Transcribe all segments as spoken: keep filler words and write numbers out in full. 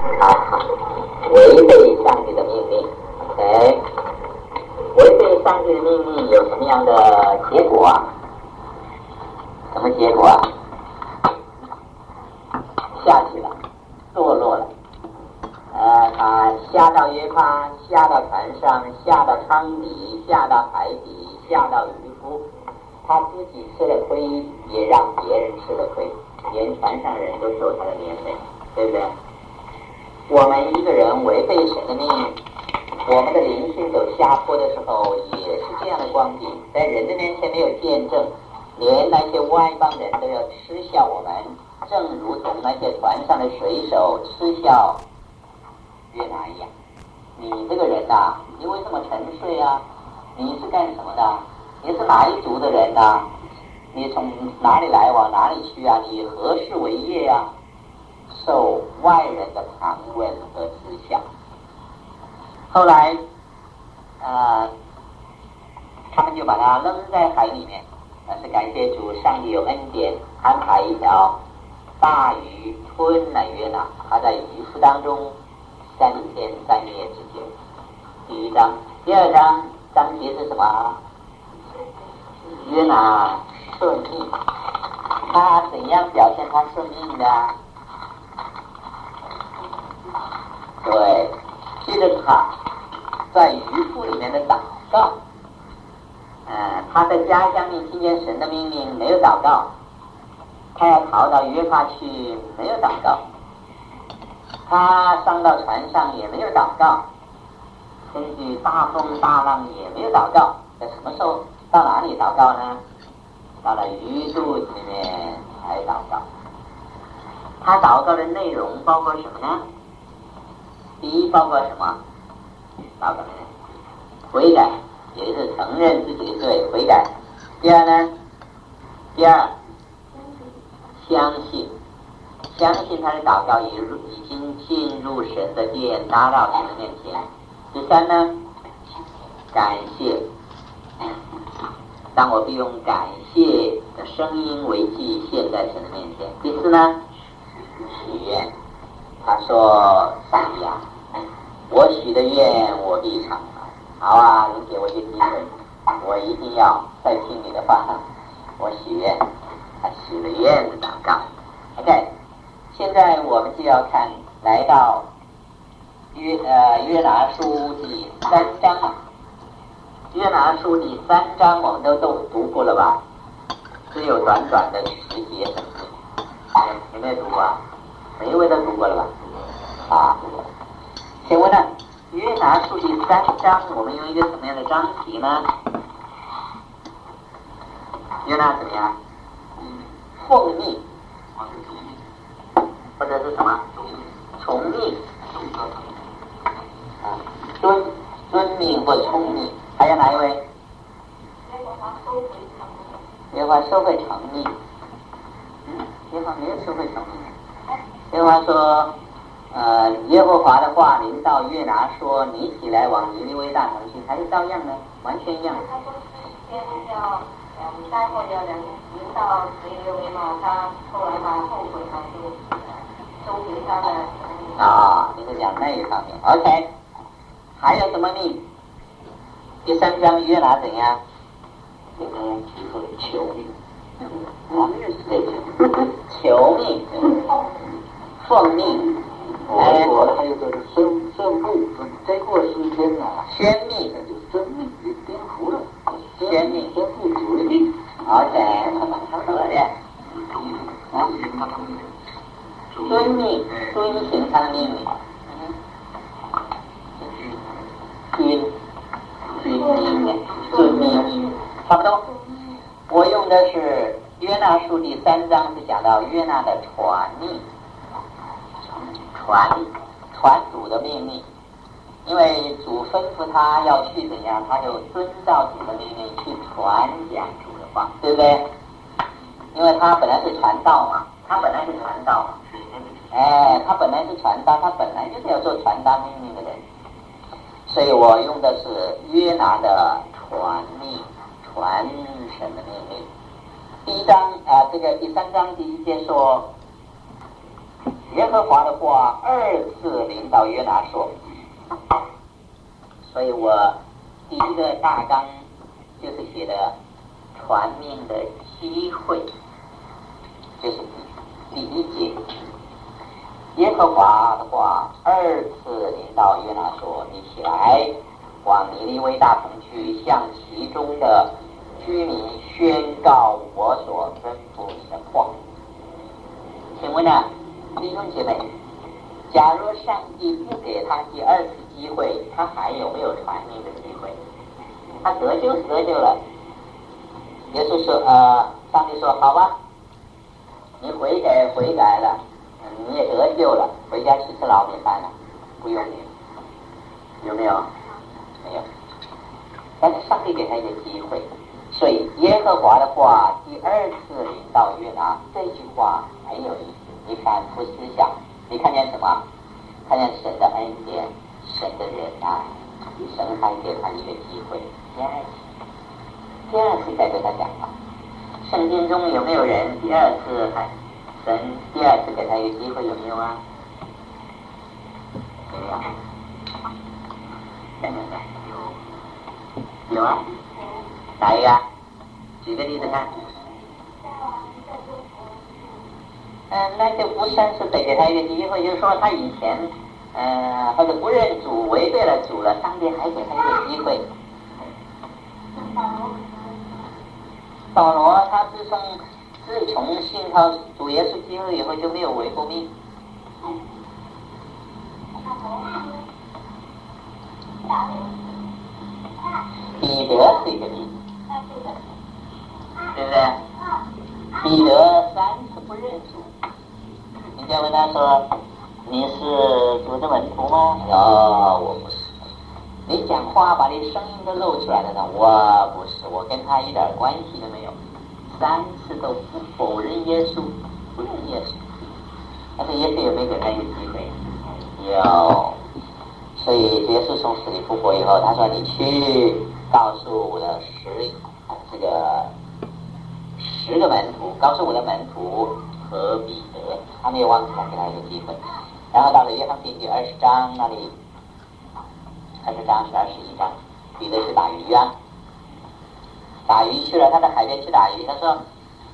啊，违背上帝的命令。OK， 违背上帝的命令有什么样的结果啊？什么结果啊？下去了，堕落了。呃，他下到约帕，下到船上，下到舱底，下到海底，下到渔夫。他自己吃了亏，也让别人吃了亏，连船上人都受他的连累，对不对？我们一个人违背神的命令，我们的灵性走下坡的时候，也是这样的光景，在人的面前没有见证，连那些外邦人都要嗤笑我们，正如同那些船上的水手嗤笑约拿一样。你这个人呐、啊，你为什么沉睡啊？你是干什么的？你是哪一族的人呐、啊？你从哪里来往哪里去啊？你何事为业啊？受外人的盘问和嗤笑。后来，呃，他们就把他扔在海里面。但是感谢主，上帝有恩典，安排一条大鱼吞了约拿。他在渔夫当中三天三夜之久。第一章，第二章章节是什么？约拿顺命。他怎样表现他顺命的？对，接着他在渔夫里面的祷告。呃，他在家乡里听见神的命令，没有祷告；他要逃到约帕去，没有祷告；他上到船上也没有祷告；根据大风大浪也没有祷告。在什么时候到哪里祷告呢？到了鱼肚子里面才祷告。他祷告的内容包括什么呢？第一，包括什么？祷告的内容悔改，也就是承认自己的罪，悔改。第二呢？第二，相信，相信他的祷告已已经进入神的殿，达到神的面前。第三呢？感谢。当我必用感谢的声音为祭献在神的面前。第四呢？许愿。他说：“上帝啊，我许的愿我必偿还。好啊，你给我一个机会，我一定要再听你的话。我许愿。”他许了愿的祷告。OK， 现在我们就要看来到约呃约拿书第三章啊。约拿书第三章我们都都读过了吧？只有短短的十节圣经，有没有读过啊？每一位都读过了吧？啊，请问呢，约拿书第三章我们用一个什么样的章题呢？约拿怎么样？奉命，或者是什么？从命，啊，遵遵命或从命。还有哪一位？耶和华收回成命。嗯，耶和华没有收回成命。耶和华说，呃，耶和华的话临到约拿说：“你起来往尼尼微大城去。”还是照样呢，完全一样。 他说先要嗯带过的人临到尼尼微嘛，他后来他后悔他就收回他的。 啊，你是讲那一方面。OK， 还有什么命？第三章约拿怎样？给他提出求命，啊，对，求命，奉命。 哎，我还有个生生父，再过十天啊， 宣命， 就生命给颠覆了， 宣命， 宣父主的命。 OK， 好的，啊，遵命，遵行他的命令，遵。遵命，遵命，差不多。我用的是约拿书第三章，是讲到约拿的传命，传传主的命令。因为主吩咐他要去怎样，他就遵照主的命令去传讲主的话，对不对？因为他本来是传道嘛，他本来是传道嘛，哎，他本来是传道，他本来就是要做传达命令的人。所以我用的是约拿的传命，传神的命令。第一章啊、呃，这个第三章第一节说， 耶和华的话二次临到约拿说，所以我第一个大纲就是写的传命的机会，就是第一节。耶和华的话二次临到约拿说，你起来往尼尼微大城去，向其中的居民宣告我所吩咐你的话。请问呢，弟兄姐妹，假如上帝不给他第二次机会，他还有没有传命的机会？他得救是得救了。耶稣说，呃，上帝说，好吧，你悔改悔改了，你也得救了，回家去吃老米饭了，不用你，有没有？没有。但是上帝给他一个机会，所以耶和华的话第二次临到约拿，这句话很有意思。你反复思想，你看见什么？看见神的恩典，神的忍耐，神还给他一个机会。第二次，第二次再对他讲话。圣经中有没有人第二次还神第二次给他一个机会？有没有啊？没有。有有有啊？哪一个？举个例子看。嗯，那就不算是给他一个机会，就是说他以前，呃，或者不认主，违背了主了，上帝还给他一个机会。保罗他自从自从信靠主耶稣基督以后就没有违过命。彼得是一个例子，对不对？彼得三次不认主，人家问他说：“你是主的门徒吗？”哦，我不是。你讲话把你声音都露出来了呢，我不是，我跟他一点关系都没有。三次都不否认耶稣，不认耶稣。但是耶稣有没有给他一个机会？有。所以耶稣从死里复活以后，他说：“你去告诉我的十这个十个门徒，告诉我的门徒和彼得，他没有忘记他给他一个机会。”然后到了约翰福音第二十章那里。二十章是二十一章，彼得去打鱼啊，打鱼去了，他在海边去打鱼。他说：“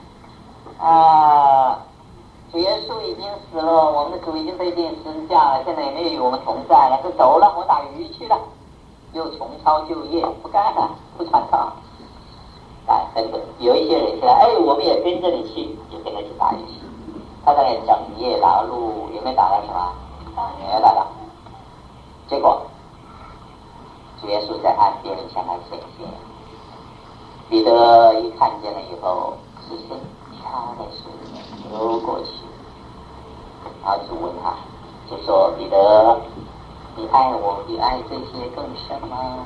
啊，主耶稣已经死了，我们的主已经被钉十字架了，现在也没有与我们同在了，就走了，我打鱼去了。”又重操旧业，不干了，不传道。哎，很多有一些人说：“哎，我们也跟着你去，就跟着去打鱼去。”他在那整夜劳碌，有没有打到什么？没有打到。结果。主耶稣在岸边向他显现，彼得一看见了以后，只是跳在水里面游过去。然后主问他，就说：“彼得，你爱我比爱这些更深吗？”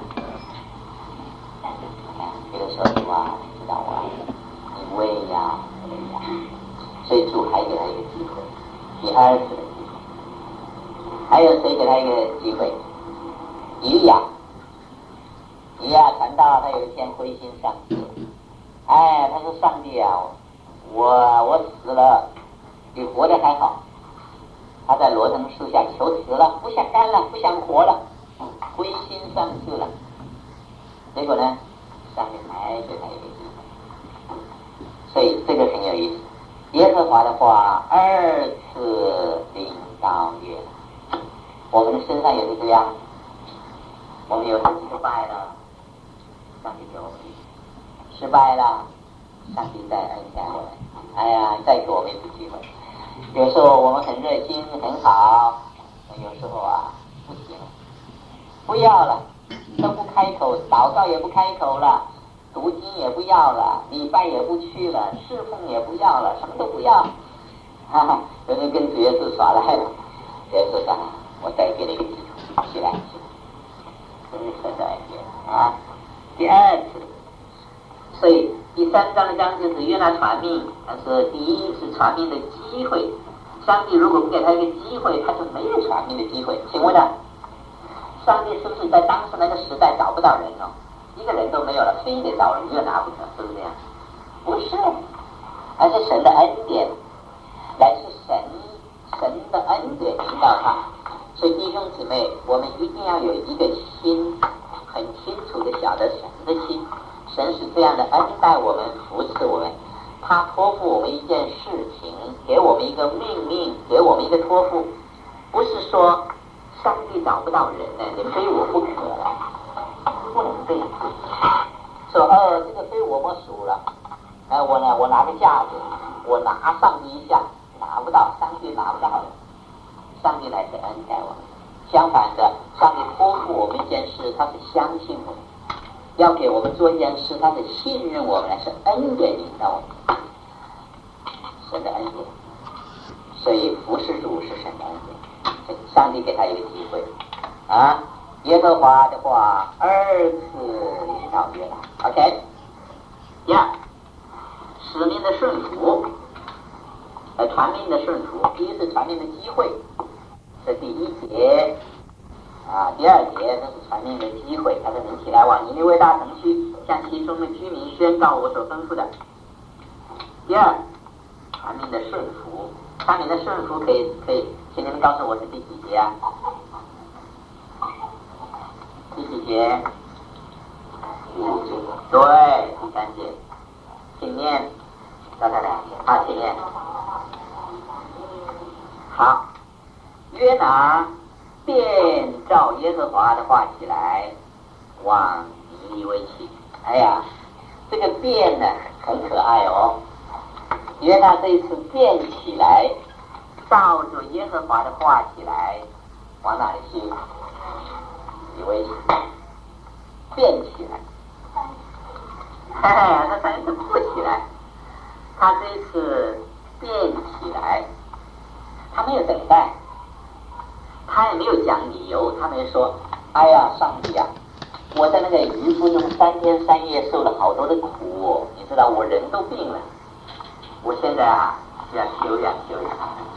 彼得说：“主啊，你知道我爱你，你喂呀喂呀。”所以主还给他一个机会，第二次的机会。还有谁给他一个机会？以利亚。以利亚传道，他有一天灰心丧志，哎，他说：“上帝啊，我我死了，比活的还好。”他在罗藤树下求死了，不想干了，不想活了，灰心丧志了。结果呢，上帝还给他一个机会，所以这个很有意思。耶和华的话二次临到约拿，我们身上也是这样，我们有时失败了。上帝给我们失败了，上帝再恩待我们，哎呀，再给我们一次机会。有时候我们很热心很好，有时候啊不行，不要了，都不开口，祷告也不开口了，读经也不要了，礼拜也不去了，侍奉也不要了，什么都不要，哈哈，有人跟主耶稣耍赖了。耶稣说：“我再给你一个机会，起来，起来，真是神的恩典啊！”第二次，所以第三章的章节是约拿传命，但是第一次传命的机会，上帝如果不给他一个机会，他就没有传命的机会。请问呢，上帝是不是在当时那个时代找不到人哦？一个人都没有了，非得找约拿不可，是不是这样？不是，而是神的恩典，乃是神神的恩典引导他。所以弟兄姊妹，我们一定要有一个心，很清楚的晓得神的心。神是这样的恩待我们，扶持我们。他托付我们一件事情，给我们一个命令，给我们一个托付，不是说上帝找不到人呢，你非我不可了，不能这样说。呃，这个非我莫属了。呃，我呢，我拿个架子，我拿上帝一下，拿不到，上帝拿不到的。上帝来是恩待我们，相反的，上帝托付我们一件事，他是相信我们，要给我们做一件事，他是信任我们，是恩典引导我们，神的恩典。所以服侍主是神的恩典，上帝给他一个机会啊。耶和华的话二次引导约拿 ，OK。第二，使命的顺服，呃，传命的顺服。第一是传命的机会，这第一节啊，第二节这是传命的机会。他说：“你起来往尼尼微大城去，向其中的居民宣告我所吩咐的。”第二，传命的顺服。传命的顺服可以可以，请你们告诉我是第几节啊？第几节？第五节。对，第三节。请念，大家来，好，请念。好，约拿便照耶和华的话起来，往尼尼微去。哎呀，这个便呢很可爱哦。约拿这一次便起来，照着耶和华的话起来，往哪里去？尼尼微去。便起来。哎，他上一次不起来，他这一次便起来，他没有等待，他也没有讲理由，他没说，哎呀，上帝啊，我在那个渔夫中三天三夜受了好多的苦哦，你知道我人都病了，我现在啊需要休养休养。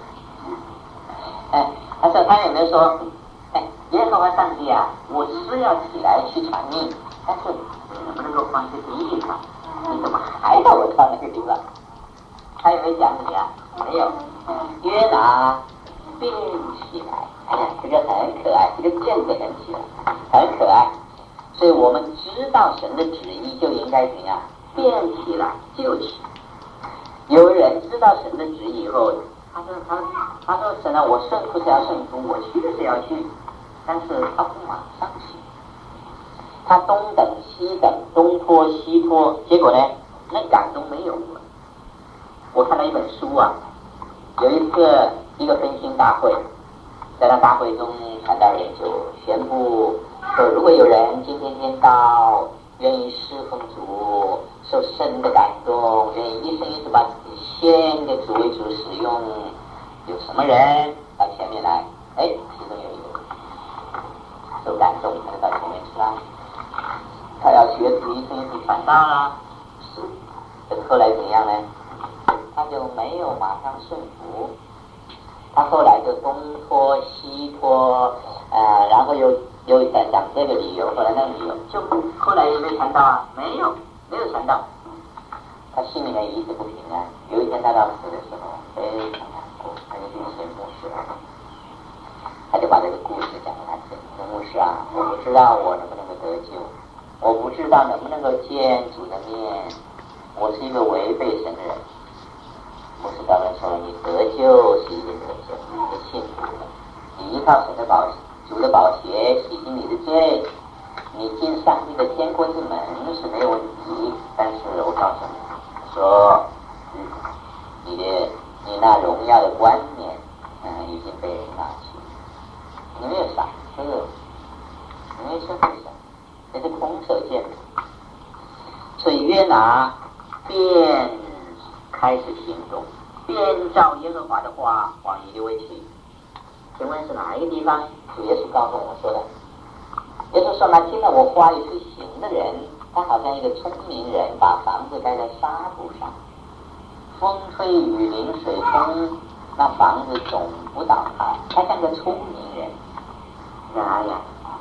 哎，他说他也没有说，哎，耶和华上帝啊，我是要起来去传命，但是能不能够放一个地方？你怎么还要我到那个地方？他有没有讲你啊？没有。约拿便起来，哎呀，这个很可爱，这个见字很起来，很可爱。所以我们知道神的旨意，就应该怎样？便起来就去。有人知道神的旨意以后，他说他他说神啊，我顺服是要顺服，我去是要去，但是他不马上去。他东等西等，东拖西拖，结果呢，那感动没有了。我看了一本书啊，有一个一个分心大会，在那大会中，传道人就宣布说，如果有人今天听到愿意侍奉主，受神的感动，愿意一生一世把自己献给主为主使用，有什么人到前面来？哎，其中有一个受感动，他就到前面去了。他要学主一生一世传道啦，是，这后来怎样呢？他就没有马上顺服，他后来就东拖西拖，呃，然后又又在讲这个理由，后来那个理由，就后来有没有传道啊？没有，没有传道。他心里面一直不平安。有一天他到死的时候，非常难过，他就去见牧师了，他就把这个故事讲给他听。说牧师啊，我不知道我能不能够得救，我不知道能不能够见主的面，我是一个违背神的人。牧师当然说，你得救是一定得救，你是幸福的，你依靠神的宝主的宝血洗净你的罪，你进上帝的天国之门是没有问题。但是我告诉你说，嗯，你的你那荣耀的冠冕，嗯，已经被人拿去，你没有赏赐，你没有圣神，这是空手见的。所以约拿便开始行动，便照耶和华的话往尼尼微去。请问是哪一个地方？主耶稣告诉我们说的。耶稣说，那听了我话语去行的人，他好像一个聪明人，把房子盖在沙土上，风吹雨淋水冲，那房子总不倒塌。他像个聪明人。哪呀？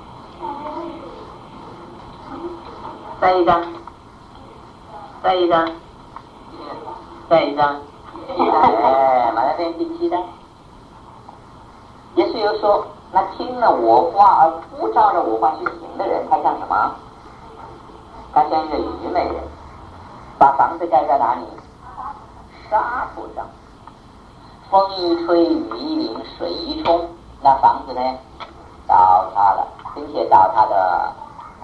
再一张，再一张，再一张。哎，马上变第七张。 也是有说，那听了我话而不照着我话去行的人，他像什么？他像一个愚昧人，把房子盖在哪里？沙土上，风一吹，雨一淋，水一冲，那房子呢倒塌了，并且倒塌的。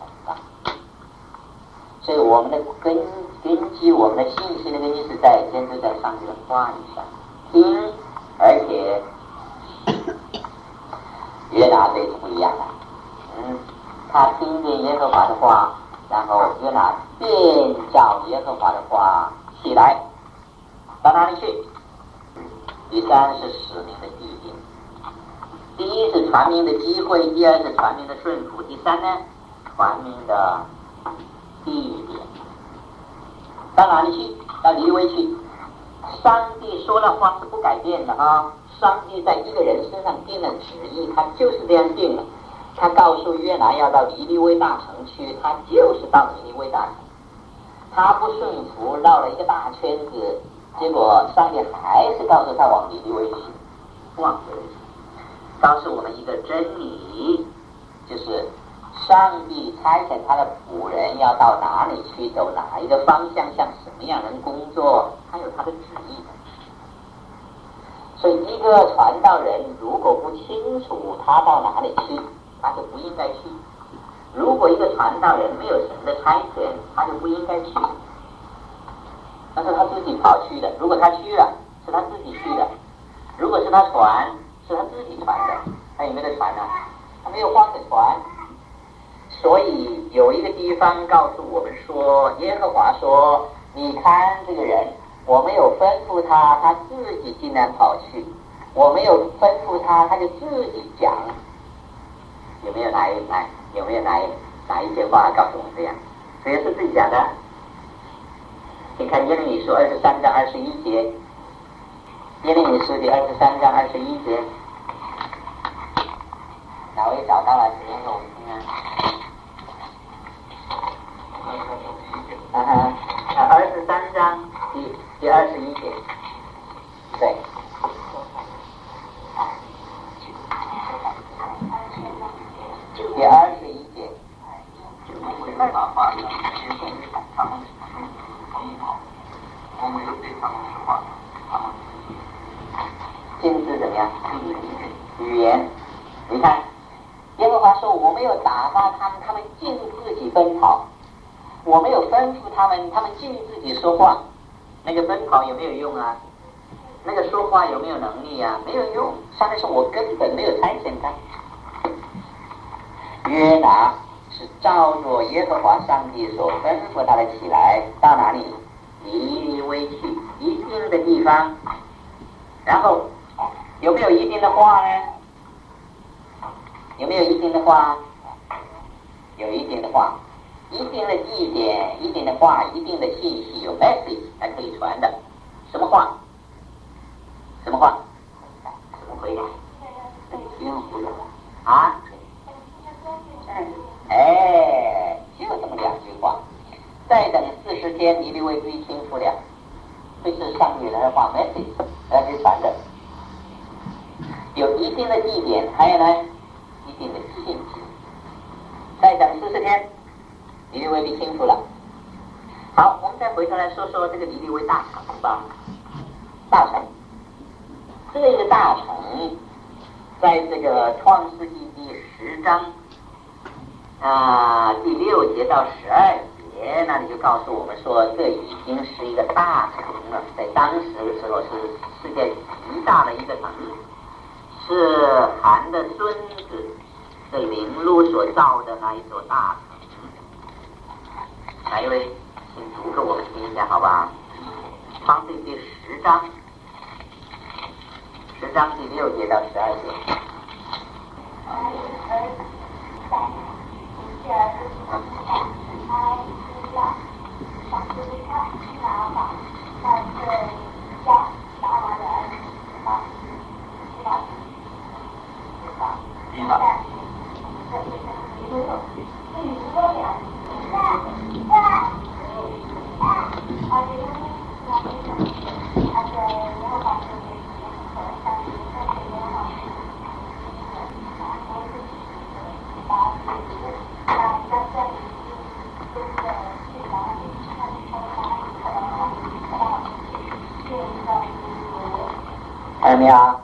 所以我们的根根基，我们的信心的根基是在建筑在上帝的话语上听，而且约拿这是不一样的，嗯，他听见耶和华的话，然后约拿便照耶和华的话起来，到哪里去？第三是使命的地点，第一是传命的机会，第二是传命的顺服，第三呢，传命的地点。到哪里去？到离位去。上帝说的话是不改变的啊！上帝在一个人身上定了旨意，他就是这样定了。他告诉约拿要到尼尼微大城去，他就是到尼尼微大城。他不顺服，绕了一个大圈子，结果上帝还是告诉他往尼尼微去，往回去。告诉我们一个真理，就是上帝差遣他的仆人要到哪里去，走哪一个方向，向什么样人工作，他有他的旨意。所以一个传道人如果不清楚他到哪里去，他就不应该去。如果一个传道人没有神的差遣，他就不应该去。那是他自己跑去的，如果他去了，是他自己去的；如果是他传，是他自己传的。他有没有传呢？他没有换着传。所以有一个地方告诉我们说，耶和华说，你看这个人，我没有吩咐他，他自己竟然跑去；我没有吩咐他，他就自己讲。有没有哪一哪有没有哪一哪一些话告诉我们这样？谁是自己讲的？你看耶利米书二十三章二十一节，耶利米书第二十三章二十一节，哪位找到了？念给我们听啊！啊哈，二十三章第第二十一节，对。第二十一节。 没办法，接受他们同意好，我没有对他们说话，他们禁止怎么样？语言，你看，耶和华说我没有打发他们，他们尽自己奔跑。我没有吩咐他们，他们尽自己说话。那个奔跑有没有用啊？那个说话有没有能力啊？没有用。上面说我根本没有差遣他。约拿是照着耶和华上帝所吩咐他的起来，到哪里？尼尼微去，一定的地方。然后有没有一定的话呢？有没有一定的话？有一定的话。一定的地点，一定的话，一定的信息，有 message 才可以传的。什么话？什么话？怎么回答？啊？哎，就这么两句话。再等四十天，尼尼微必倾覆了。这是上帝来的话 message 来去传的。有一定的地点，还有呢，一定的信息。再等四十天。尼尼微被倾覆了。好，我们再回头来说说这个尼尼微大城吧。大城，这个大城，在这个创世纪第十章啊第六节到十二节，那里就告诉我们说，这已经是一个大城了。在当时的时候，是世界极大的一个城，是含的孙子的灵路所造的那一座大城。哪一位请读给我们听一下好吧？创世记十章十章第六节到十二节。 看到没有？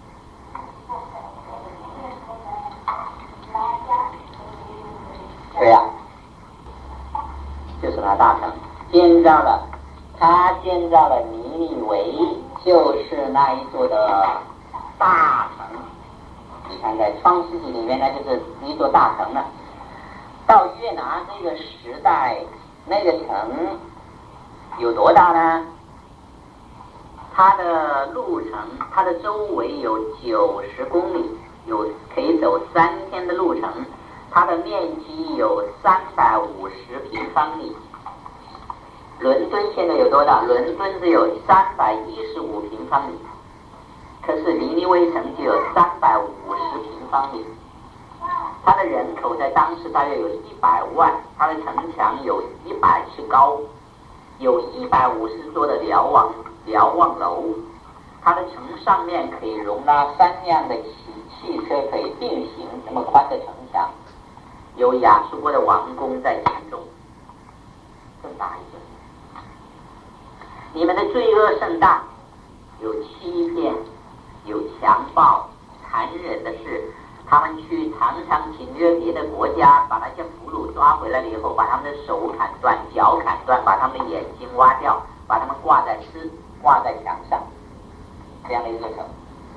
对呀、啊，就是那大城建造了，他建造了尼尼微，就是那一座的大城。你看在创世纪里面呢，就是一座大城了。到约拿那个时代，那个城有多大呢？它的路程，它的周围有九十公里，有可以走三天的路程。它的面积有三百五十平方米。伦敦现在有多大？伦敦只有三百一十五平方米，可是尼尼微城就有三百五十平方米。它的人口在当时大约有一百万，它的城墙有一百尺高，有一百五十座的瞭望瞭望楼。它的城上面可以容纳三辆的汽汽车可以并行，那么宽的城墙。有亚述国的王宫在其中，这么大一个。你们的罪恶甚大，有欺骗，有强暴，残忍的是，他们去常常侵略别的国家，把那些俘虏抓回来了以后，把他们的手砍断，脚砍断，把他们的眼睛挖掉，把他们挂在丝挂在墙上，这样的一个城，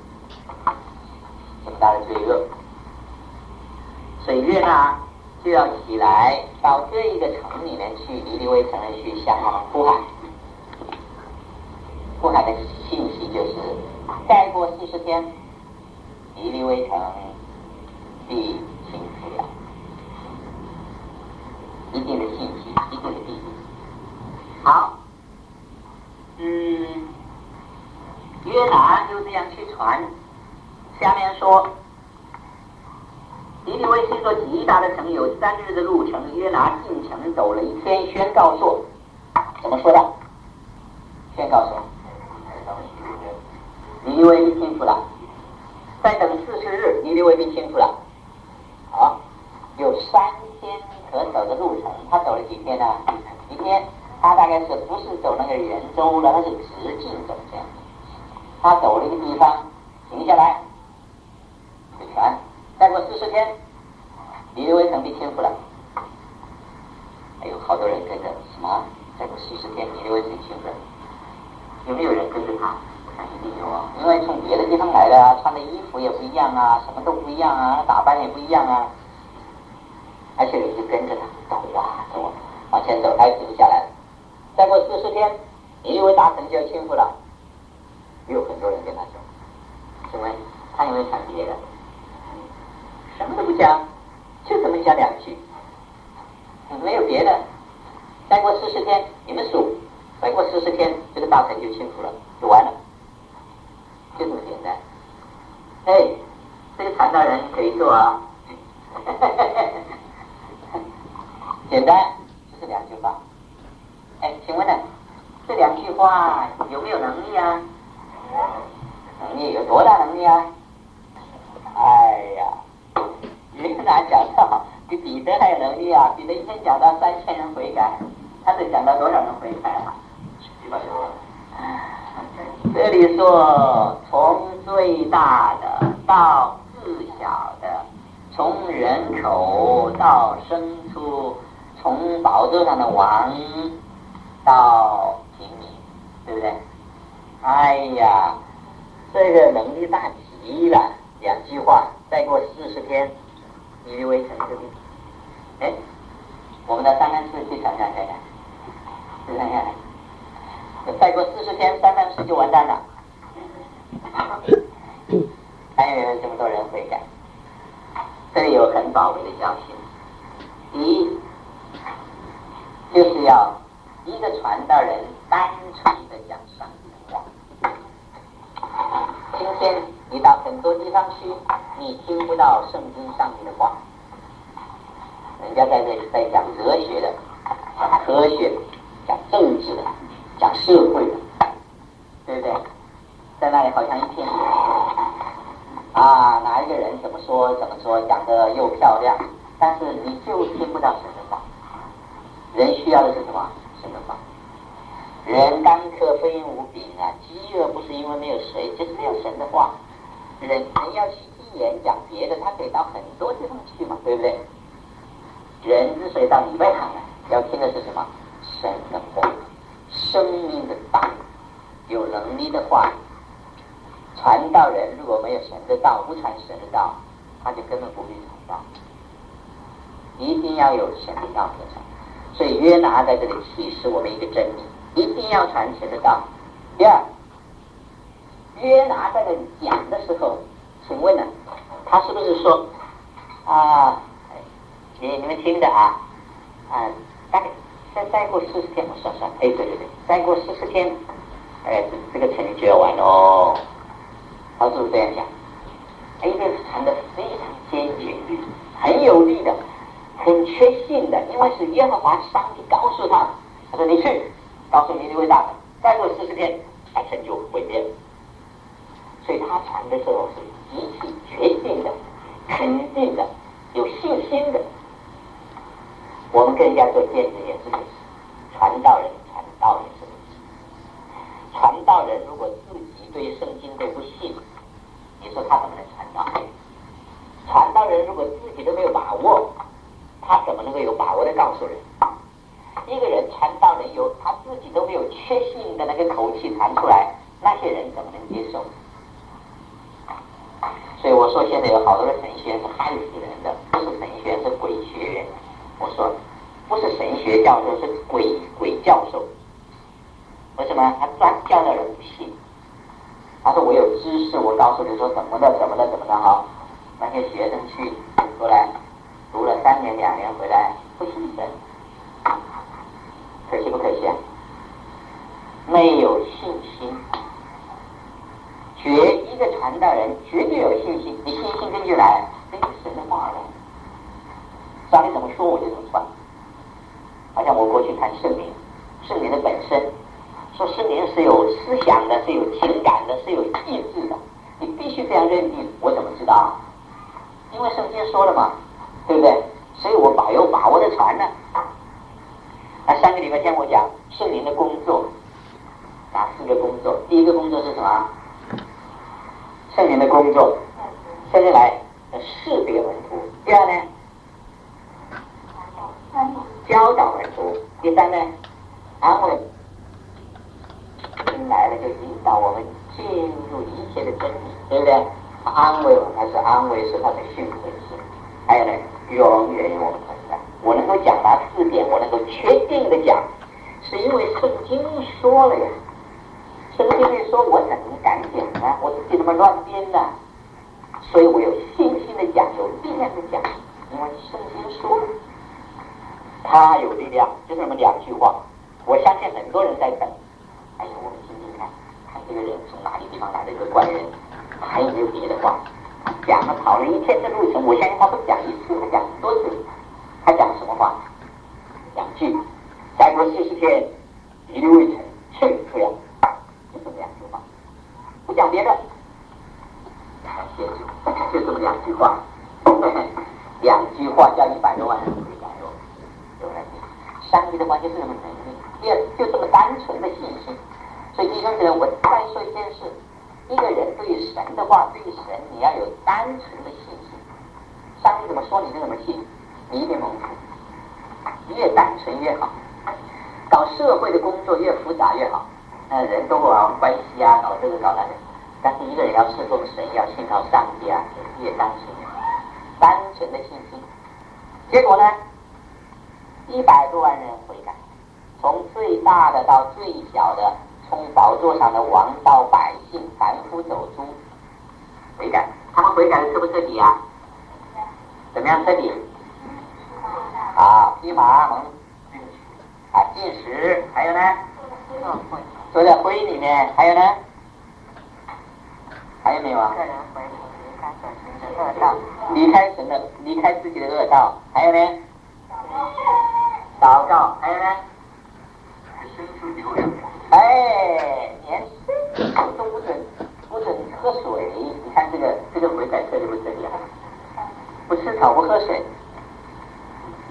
这么大的罪恶。所以约拿就要起来到这一个城里面去，尼尼微城里去向他们呼喊。呼喊的信息就是，再过四十天，尼尼微城必倾覆了。一定的信息，一定的地理。好，嗯，约拿就这样去传。下面说，尼尼微是一座极大的城，有三日的路程。约拿进城走了一天，宣告说，怎么说的？宣告说，尼尼微被倾覆了。再等四十日，尼尼微被倾覆了。好，有三天可走的路程，他走了几天呢？一天，他大概是不是走那个圆周了？他是直径走这样。他走了一个地方，停下来，回船。再过四十天，尼尼微城被倾覆了。还有好多人跟着，什么？再过四十天，尼尼微城倾覆了。有没有人跟着他？一定有啊，因为从别的地方来的啊，穿的衣服也不一样啊，什么都不一样啊，打扮也不一样啊，而且人就跟着他走啊走，往前走，他也停下来了。再过四十天，尼尼微大城就要倾覆了，有很多人跟他走。请问他有没有讲别的？什么都不讲，就这么讲两句，没有别的。再过四十天，你们数，再过四十天，这个大城就倾覆了，就完了。就这么简单。哎，这个传道人可以做啊，简单，就是两句话。哎，请问呢，这两句话有没有能力啊？能力有多大能力啊？哎呀，约拿讲到比彼得还有能力啊！彼得一天讲到三千人悔改，他得讲到多少人悔改啊？一百多。这里说，从最大的到最小的，从人口到牲畜，从宝座上的王到平民，对不对？哎呀，这个能力大极了。两句话，再过四十天，尼尼微城就地。哎，我们到三藩市去想想看看，去看看。再过四十天，三藩市就完蛋了。还有这么多人悔改，这里有很宝贵的教训。第一，就是要一个传道人单纯的讲上帝的话。今天你到很多地方去，你听不到圣经上帝的话，人家在这里在讲哲学的，讲科学的，讲政治的，讲社会的，对不对？在那里好像一片啊，哪一个人怎么说怎么说，讲得又漂亮但是你就听不到神的话。人需要的是什么？神的话。人干渴非因无饼啊，饥饿不是因为没有水，就是没有神的话。人人要去一言讲别的，他可以到很多地方去嘛，对不对？人之所以到礼拜堂来，要听的是什么？神的话，生命的道，有能力的话。传道人如果没有神的道，不传神的道，他就根本不必传道。一定要有神的道可传。所以约拿在这里启示我们一个真理，一定要传神的道。第二，约拿在这里讲的时候，请问呢，他是不是说啊，你你们听着啊，啊，大概再再过四十天，我算算，哎，对对对，再过四十天，哎，这个成就要完了哦。他是不是这样讲？哎，这是传的非常坚决，很有力的，很确信的，因为是耶和华上帝告诉他，他说你去告诉尼尼微大臣，再过四十天，他成就毁灭。所以他传的时候是极其确信的、肯定的、有信心的。我们跟人家做见证也是，传道人传道也是。传道人如果自己对圣经都不信，你说他怎么能传道？传道人如果自己都没有把握，他怎么能够有把握的告诉人？一个人传道人有他自己都没有确信的那个口气传出来，那些人怎么能接受？所以我说现在有好多的神学是害死人的，不是神学是鬼学。我说不是神学教授，是鬼鬼教授。为什么？他专教的人不信。他说我有知识，我告诉你说怎么的怎么的怎么的哈。那些学生去出来读了三年两年回来不信神，可惜不可惜啊？没有信心。绝一个传道人绝对有信心，你信心根据来根据神的话来，上帝怎么说我就怎么办。好像我过去谈圣灵，圣灵的本身，说圣灵是有思想的，是有情感的，是有意志的，你必须这样认定。我怎么知道？因为圣经说了嘛，对不对？所以我把有把握的传呢。那上个礼拜天我讲圣灵的工作，哪四个工作？第一个工作是什么？圣灵的工作，圣灵来识别门徒。第二呢，教导门徒。第三呢，安慰。来了就引导我们进入一切的真理，对不对？安慰我们，还是安慰是他的训诲性。还有呢，永远与我们同在。我能够讲达四点，我能够确定的讲，是因为圣经说了呀。圣经里说，我怎么敢讲呢？我自己那么乱编呢？所以我有信心的讲，有力量的讲，因为圣经说了，他有力量，就是那么两句话。我相信很多人在等。哎呀，我们听听看，看这个人从哪里地方来的一个怪人，还有没有别的话？讲了跑了一天的路程，我相信他不讲一次，他讲很多次。他讲什么话？两句。再过四十天，一律未成，去这样，就这么两句话，不讲别的。感谢主，就这么两句话，两句话叫一百多万人悔改哦，有人上帝的话就是那么能力，第二就这么单纯的信心。所以弟兄姊妹，我再说一件事，一个人对于神的话，对于神你要有单纯的信心。上帝怎么说你就怎么信，你一定蒙福，越单纯越好。搞社会的工作越复杂越好，呃，人都搞关系啊，搞这个搞那个。但是一个人要侍奉神，要信靠上帝啊，越单纯越好，单纯的信心。结果呢，一百多万人悔改，从最大的到最小的，从宝座上的王到百姓，凡夫走出悔改。他们悔改的彻不彻底啊？怎么样彻底？啊，披麻蒙啊，进食，还有呢，坐在灰里面，还有呢，还有没有啊？个人回头离开神的恶道，离开神的，离开自己的恶道，还有呢，祷告，还有呢， 伸出牛羊。 哎，连水都不准，不准喝水。你看这个这个悔改彻底不彻底啊？不吃草不喝水，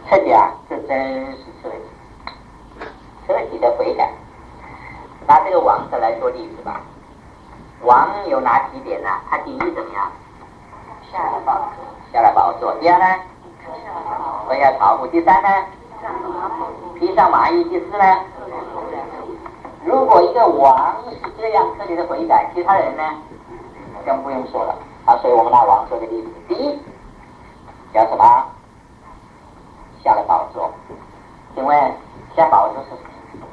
彻底啊，这真是彻底，彻底的悔改。拿这个王字来做例子吧，王有哪几点呢？他第一怎么样？ 下了宝座， 下了宝座。第二呢？脱下朝服。第三呢？披上麻衣。第四呢？如果一个王是这样彻底的悔改，其他人呢更不用说了啊。所以我们拿王做个例子。第一叫什么？下了宝座。请问下宝座是什么？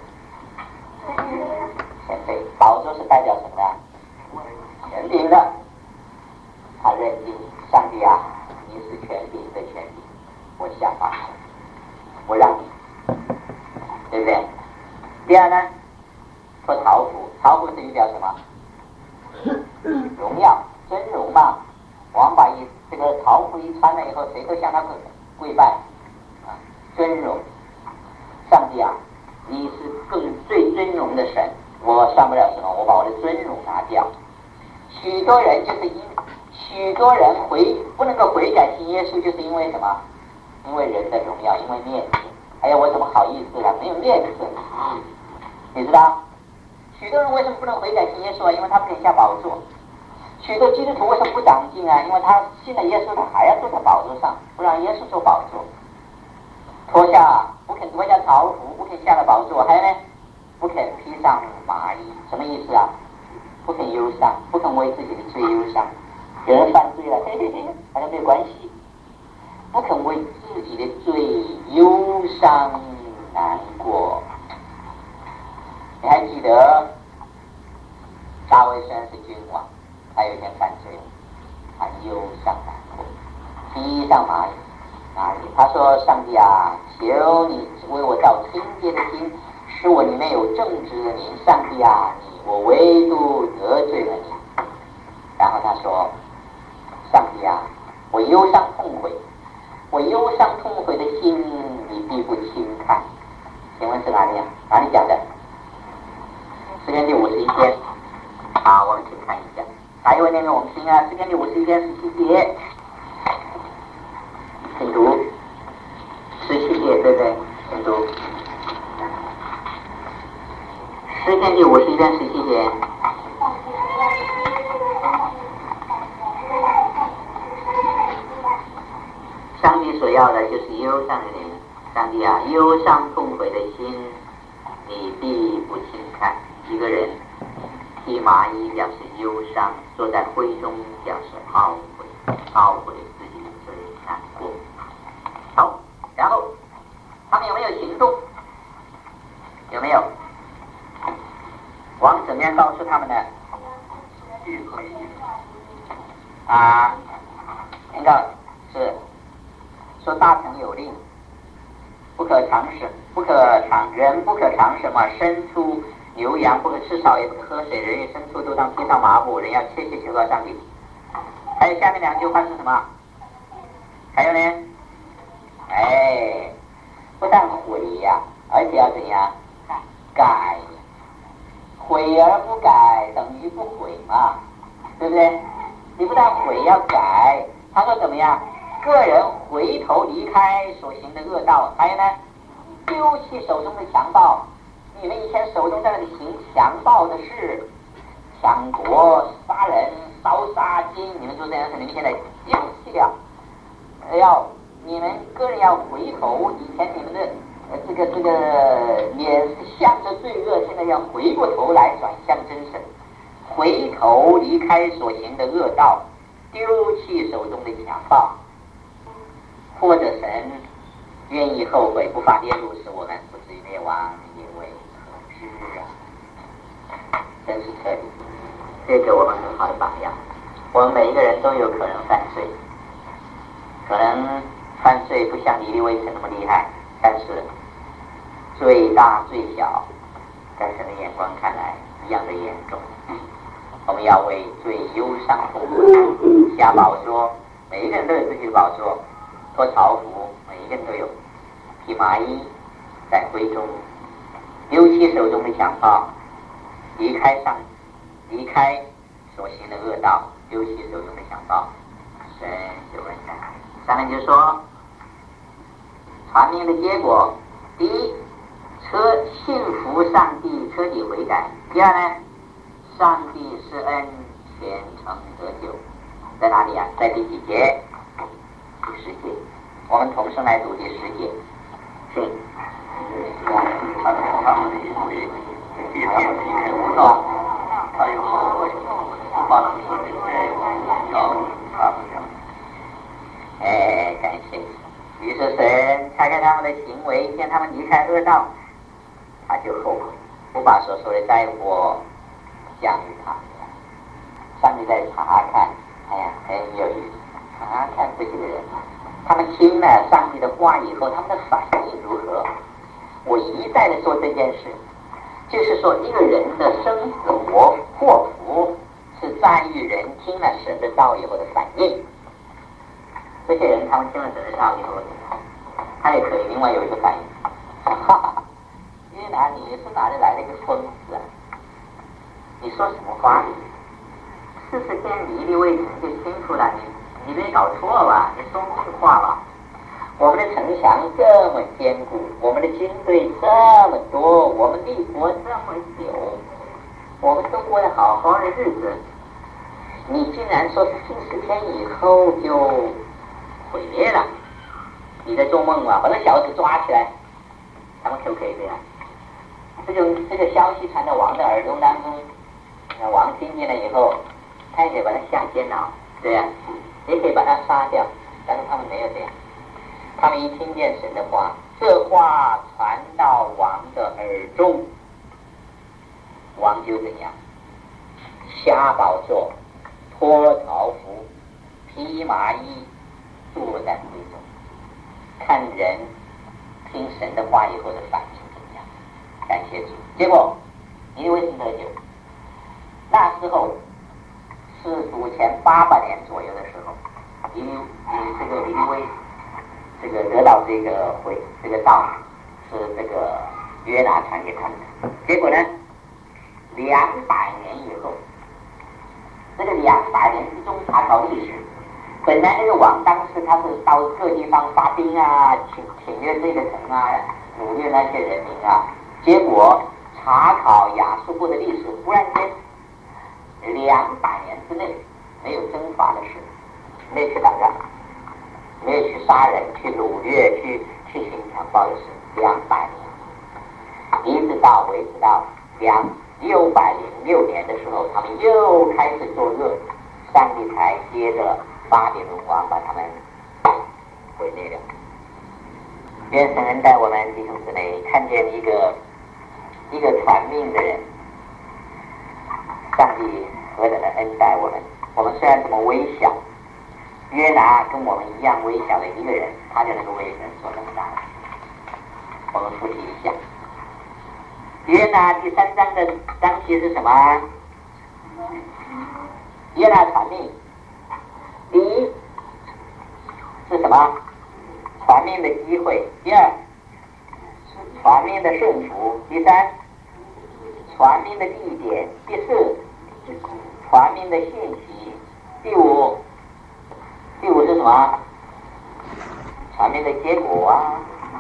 权柄。宝座是代表什么呢？权柄的。他认定上帝啊，你是权柄的权柄，我下宝座，我让你，对不对？第二呢，脱朝服。朝服是预表什么？荣耀、尊荣嘛。王把一这个朝服一穿了以后，谁都向他跪拜啊，尊荣。上帝啊，你是更最尊荣的神，我算不了什么，我把我的尊荣拿掉。许多人就是因许多人悔不能够悔改信耶稣，就是因为什么？因为人的荣耀，因为面子。哎呀，我怎么好意思啊？没有面子，你知道？许多人为什么不能悔改信耶稣啊？因为他不肯下宝座。许多基督徒为什么不长进啊？因为他信了耶稣，他还要坐在宝座上，不让耶稣坐宝座。脱下不肯脱下朝服，不肯下了宝座，还有呢，不肯披上麻衣。什么意思啊？不肯忧伤，不肯为自己的罪忧伤。有人犯罪了，嘿嘿嘿，好像没有关系。不肯为自己的罪忧伤难过。你还记得大卫虽然是君王，他有一天犯罪了，他忧伤难过，披上麻衣。麻衣，他说：“上帝啊，求你为我造清洁的心，使我里面有正直的灵。上帝啊，你我唯独得罪了你。”然后他说：“上帝啊，我忧伤痛悔，我忧伤痛悔的心，你必不轻看。”请问是哪里啊？哪里讲的？诗篇第五十一篇。好，我们请看一下，哪一位念给我们听啊？诗篇第五十一篇十七节，请读。十七节对不对？请读。诗篇第五十一篇十七节。上帝所要的就是忧伤的灵。上帝啊，忧伤痛悔的心，你必不轻看。一个人披麻衣表示忧伤，坐在灰中表示懊悔，懊悔自己的罪，难过。好，然后他们有没有行动？有没有？王怎么样告诉他们的？啊，应该是说大臣有令，不可尝什，不可尝人不可尝什么牲畜牛羊，不可吃草，也不可喝水，人与牲畜都当披上麻布，人要切切求告上帝。还有下面两句话是什么？还有呢？哎，不但悔呀、啊，而且要怎样？改。悔而不改等于不悔嘛，对不对？你不但悔要改，他说怎么样？个人回头离开所行的恶道，还有呢，丢弃手中的强暴。你们以前手中在那里行强暴的事，抢夺、杀人、烧杀金，你们做这样的事，你们现在丢弃了。要你们个人要回头，以前你们的呃这个这个也是向着罪恶，现在要回过头来转向真神，回头离开所行的恶道，丢弃手中的强暴，或者神愿意后悔，不发烈怒，使我们不至于灭亡，因为可知啊，真是彻底，这给我们很好的榜样。我们每一个人都有可能犯罪，可能犯罪不像尼尼微城那么厉害，但是罪大罪小，在神的眼光看来一样的严重。我们要为罪忧伤痛悔，下宝座，每一个人都有自己的宝座，脱朝服，每一个人都有，披麻衣，在灰中，丢弃手中的强暴，离开上，离开所行的恶道，丢弃手中的强暴，神就恩待。上面就说， 传命的结果，第一，彻信服上帝，彻底悔改；第二呢，上帝施恩，全程得救。在哪里啊？在第几节？第十节。我们同声来读第十节。请。 他们他们的因为地上的一片无道，他有后悔，把自己在要他们这样。 哎，感谢。于是神察看他们的行为，见他们离开恶道，他就后悔，不把所说的灾祸降于他们。上帝在查看，哎呀，很有意思。查看这些人，他们听了上帝的话以后，他们的反应如何？我一再的说这件事，就是说一个人的生死祸祸福是在于人听了神的道以后的反应。这些人他们听了神的道以后，他也可以另外有一个反应，哈哈，约拿你是哪里来的一个疯子啊？你说什么话？四十天离离未成就清楚了，你你没搞错吧？你说梦话吧？我们的城墙这么坚固，我们的军队这么多，我们立国这么久，我们都过得好好的日子，你竟然说四十天以后就毁灭了？你在做梦吗？把那小子抓起来，他们可不可以这样？这种这个消息传到王的耳中当中，那王听见了以后，他也可以把他下监牢，对呀、啊，也可以把他杀掉，但是他们没有这样。他们一听见神的话，这话传到王的耳中，王就怎样？下宝座，脱朝服，披麻衣，坐在会中，看人听神的话以后的反应怎么样？感谢主。结果尼尼微城得救。那时候是主前八百年左右的时候，尼尼尼这个尼尼微这个得到这个回这个道是这个约拿传给他们的。结果呢，两百年以后，这个两百年之中查考历史，本来那个王当时他是到各地方发兵啊，侵侵略这个城啊，掳掠那些人民啊。结果查考亚述国的历史，忽然间两百年之内没有征伐的事，没有去打仗，没有去杀人、去掳掠、去去行强暴的事，两百年，一直到为直到两六百零六年的时候，他们又开始作恶，上帝才接着巴比伦王把他们毁灭了。愿神恩待我们弟兄姊妹，看见一个一个传命的人，上帝何等的恩待我们。我们虽然这么微小，约拿跟我们一样微小的一个人，他就能够为神所能大。我们复习一下约拿第三章的章节是什么？约拿传命，第一是什么？传命的机会。第二，传命的顺服。第三，传命的地点。第四，传命的信息。第五，第五是什么？传命的结果啊。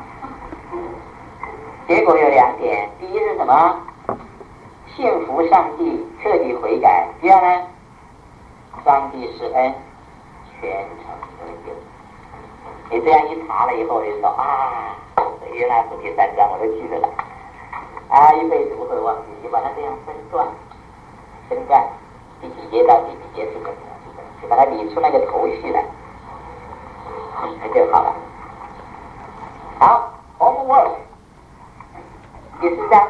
结果有两点，第一是什么？信服上帝，彻底悔改。第二呢，上帝施恩，全程得救。你这样一查了以后，你就说啊，约拿书第三章我都记得了，啊，一辈子不会忘记。你把它这样分段、分段，第几节到第几节是什么？就把它理出那个头绪来，那就好了。好 ，homework。第四章，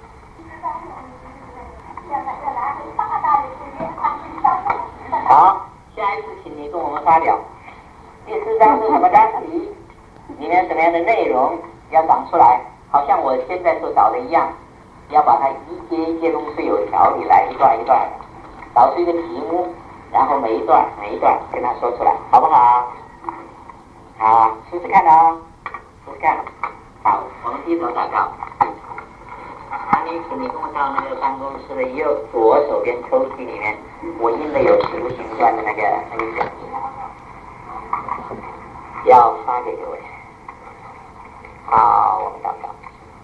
好，下一次请你跟我们发表。第四章是什么章题？里面什么样的内容要讲出来？好像我现在所找的一样，要把它一节一节弄出有条理来，一段一段的，找出一个题目，然后每一段每一段跟他说出来，好不好？好，试试看啊、哦，试试看。好，我们低头祷告。阿弥请你跟我到那个办公室的右左手边抽屉里面，我印的有十形状的那个那个选题，要发给各位。 好，我们祷告。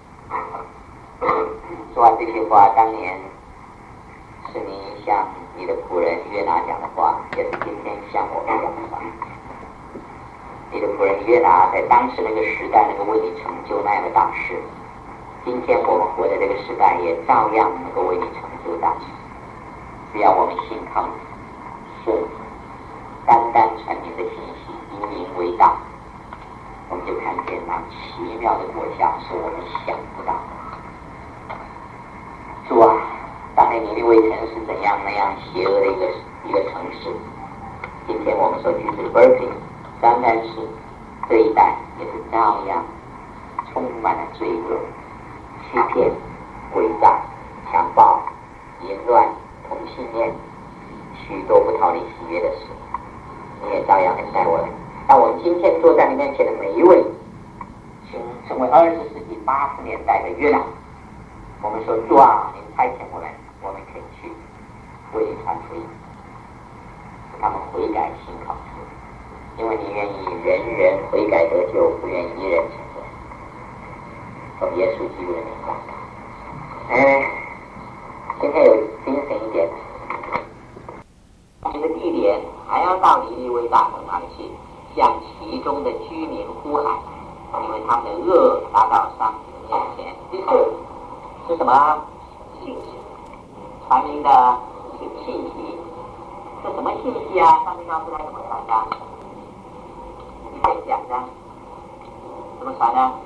说完这些话，当年是你向你的仆人约拿讲的话，也是今天向我们讲的话。你的仆人约拿在当时那个时代能够为你成就那样的大事，今天我们活在这个时代也照样能够为你成就大事。只要我们信靠你，顺服，单单传你的信息，以名为大，我们就看见那奇妙的果效是我们想不到的。主啊，当年尼尼微城是怎样那样邪恶的一个一个城市，今天我们所居住的 Berkeley、三藩市这一带也是照样充满了罪恶、欺骗、诡诈、强暴、淫乱、同性恋，许多不讨你喜悦的事，你也照样很待我们。但我们今天坐在你面前的每一位，请成为二十世纪八十年代的约拿。我们说主啊，您差遣我们，我们可以去为你传福音，使他们悔改信靠主，因为你愿意人人悔改得救，不愿一人成为。从耶稣基督的名祷告。哎，今天有精神一点，这个地点还要到尼尼微大城那里去，向其中的居民呼喊，因为他们的恶达到上帝的面前。第四是什么？信息，传明的信息。是什么信息啊？上帝告诉他怎么传的？你可以讲的，怎么传呢？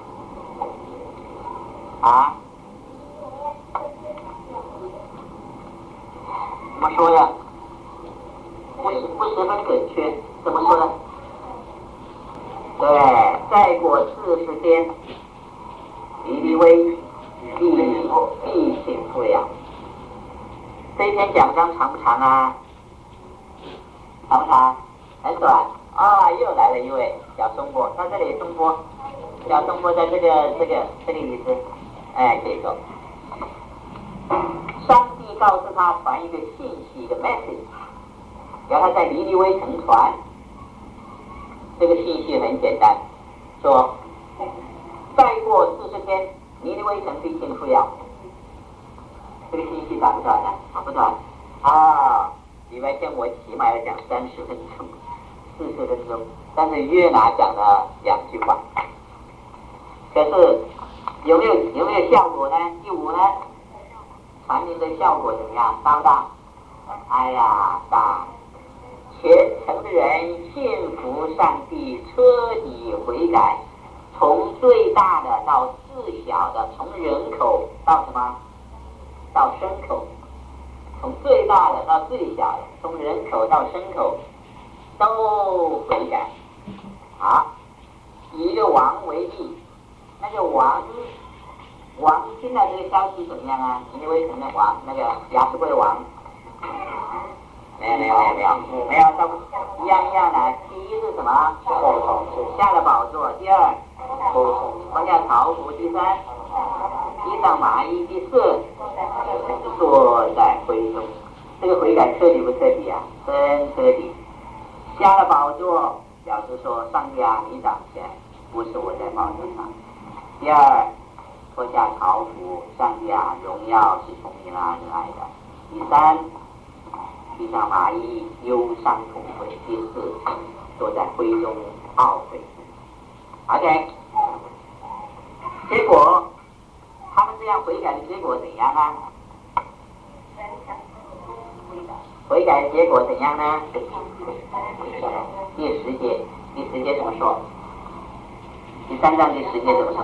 啊？怎么说呀？不是不十分准确，怎么说呢？对，再过四十天，尼尼微必必请复亮。这一篇讲章长不长啊？长不长？很短啊！又来了一位小松波，到这里松波，小松波在这个这个这里意思，哎，这个上帝告诉他传一个信息，一个 message， 要他在尼尼微城传。这个信息很简单，说再过四十天，尼尼微城必信复要。这个信息短不短呢？短不短？啊，礼拜天我起码要讲三十分钟、四十分钟，但是约拿讲了两句话。可是有没有有没有效果呢？第五呢？传明的效果怎么样？大不大？哎呀，大！全城的人信服上帝，彻底悔改，从最大的到最小的，从人口到什么？到牲口，从最大的到最小的，从人口到牲口，都悔改。好，以一个王为例，那个王王听到这个消息怎么样啊？尼尼微城的王，那个亚述国的王。没有没有没有没有没有，都一样一样的。第一是什么？下了宝座。第二，放下朝服。第三，披上麻衣。第四，坐在灰中。这个悔改彻底不彻底啊？真彻底。下了宝座，表示说上帝啊，你掌权，不是我在宝座上。第二，脱下朝服，上帝啊，荣耀是从你那里来的。第三，披上麻衣，忧伤痛悔。第四，坐在灰中懊悔。OK， 结果他们这样悔改的结果怎样啊？悔改的结果怎样呢？第十节，第十节怎么说？第三章第十节怎么说？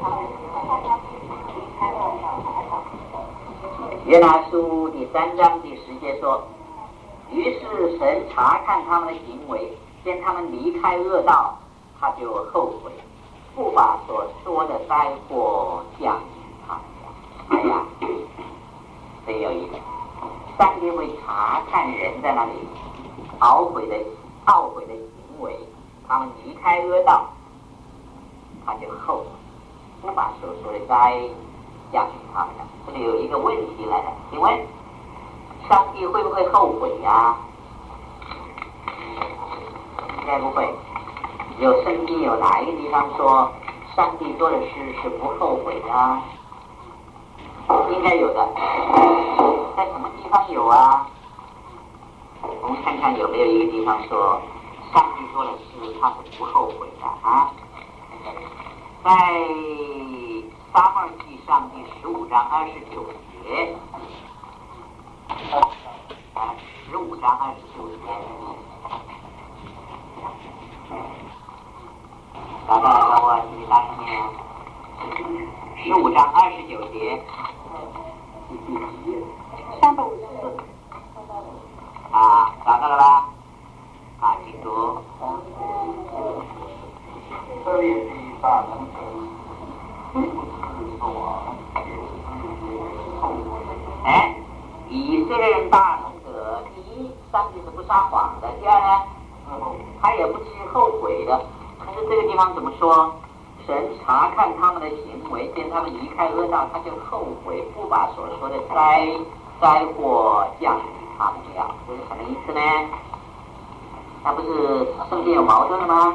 约拿书第三章第十节说，于是神查看他们的行为，见他们离开恶道，他就后悔，不把所说的灾祸降于他们。哎呀，真有意思！上帝会查看人在那里懊悔的懊悔的行为，他们离开恶道，他就后悔，不把所说的灾降于他们。这里有一个问题来了，请问上帝会不会后悔呀、啊？应该不会。有圣经有哪一个地方说上帝做的事是不后悔的，应该有的。在什么地方有啊？我们看看有没有一个地方说上帝做的事他是不后悔的啊？在撒母耳记上第十五章二十九节，啊，十五章二十九节，大家来帮我一起大声念，十五章二十九节， 三百五十四。 啊，找到了吧？啊，请读。 以色列的大能者，不是说啊， 哎，以色列人大能者，第一，上帝是不撒谎的；第二呢，他也不至于后悔的。可是这个地方怎么说？神查看他们的行为，见他们离开恶道，他就后悔，不把所说的灾灾祸降于他们了。这是什么意思呢？那不是圣经有矛盾了吗？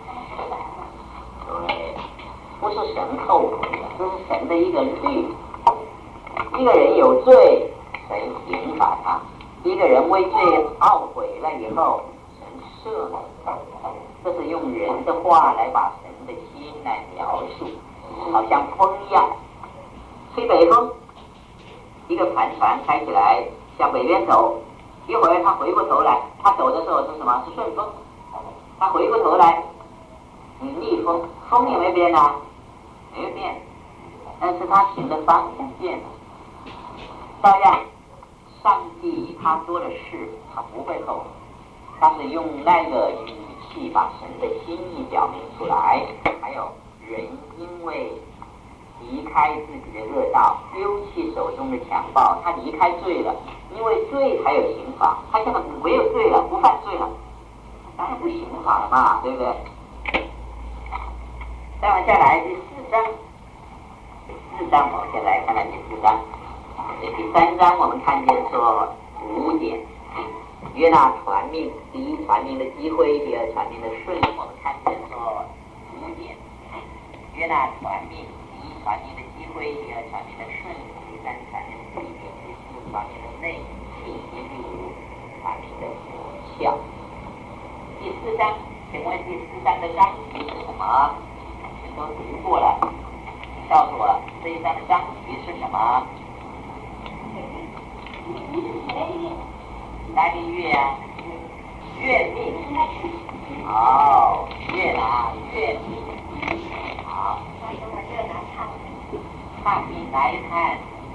对，不是神后悔的，这是神的一个律。一个人有罪，神刑罚他；一个人为罪懊悔了以后，神赦免他。这是用人的话来把神的心来描述，好像风一样，吹北风，一个帆船开起来向北边走，一会儿他回过头来，他走的时候是什么？是顺风，他回过头来，你逆风，风也没变啊，没有变，但是他行的方向变了。照样，上帝他做的事，他不会后悔，他是用那个语气把神的心意表明出来。还有人因为离开自己的恶道，丢弃手中的强暴，他离开罪了，因为罪才有刑罚，他现在没有罪了，不犯罪了，当然不刑罚了嘛，对不对？再往下来第四章，第四章我们先来看看第四章。第三章我们看见说五点，约拿传命，第一传命的机会，第二传命的顺利，我们看见说五点，约拿传命，第一传命的机会，第二传命的顺利，第三传命的机会，第四传命的内信，第五传命的效。第四章，请问第四章的章题是什么？全都读过了，告诉我这一章的章题是什么？哪个月啊？月命。好，月拿月命。好。看命来看。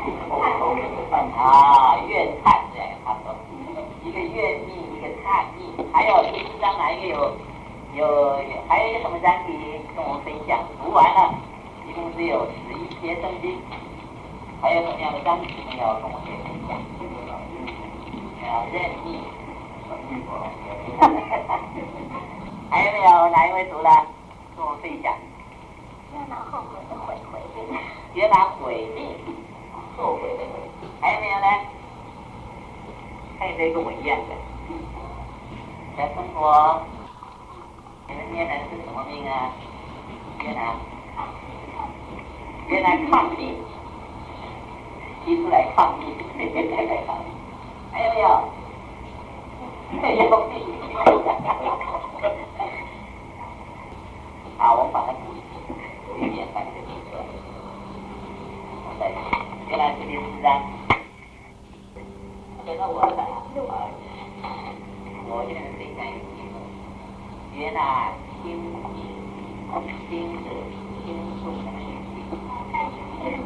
啊，月看这样差不多。一个月命，一个看命。还有第四章哪一个有有还有一个什么章题跟我们分享？读完了，一共只有十一节圣经。还有什么样的章题没有跟我们分享？呃，任命。还有没有哪一位读了？跟我们分享。 约拿后悔的悔悔命。 约拿悔命，后悔的悔。还有没有呢？还有谁跟我一样的？在中国，你们念的是什么命啊？约拿。约拿抗命。提出来抗议，还有没有？有命。好，我们把它读一遍，读一遍，把这个记出来。再原来是第四章，给到我了，我现在分享一个题目：约拿听命，听是听从的命。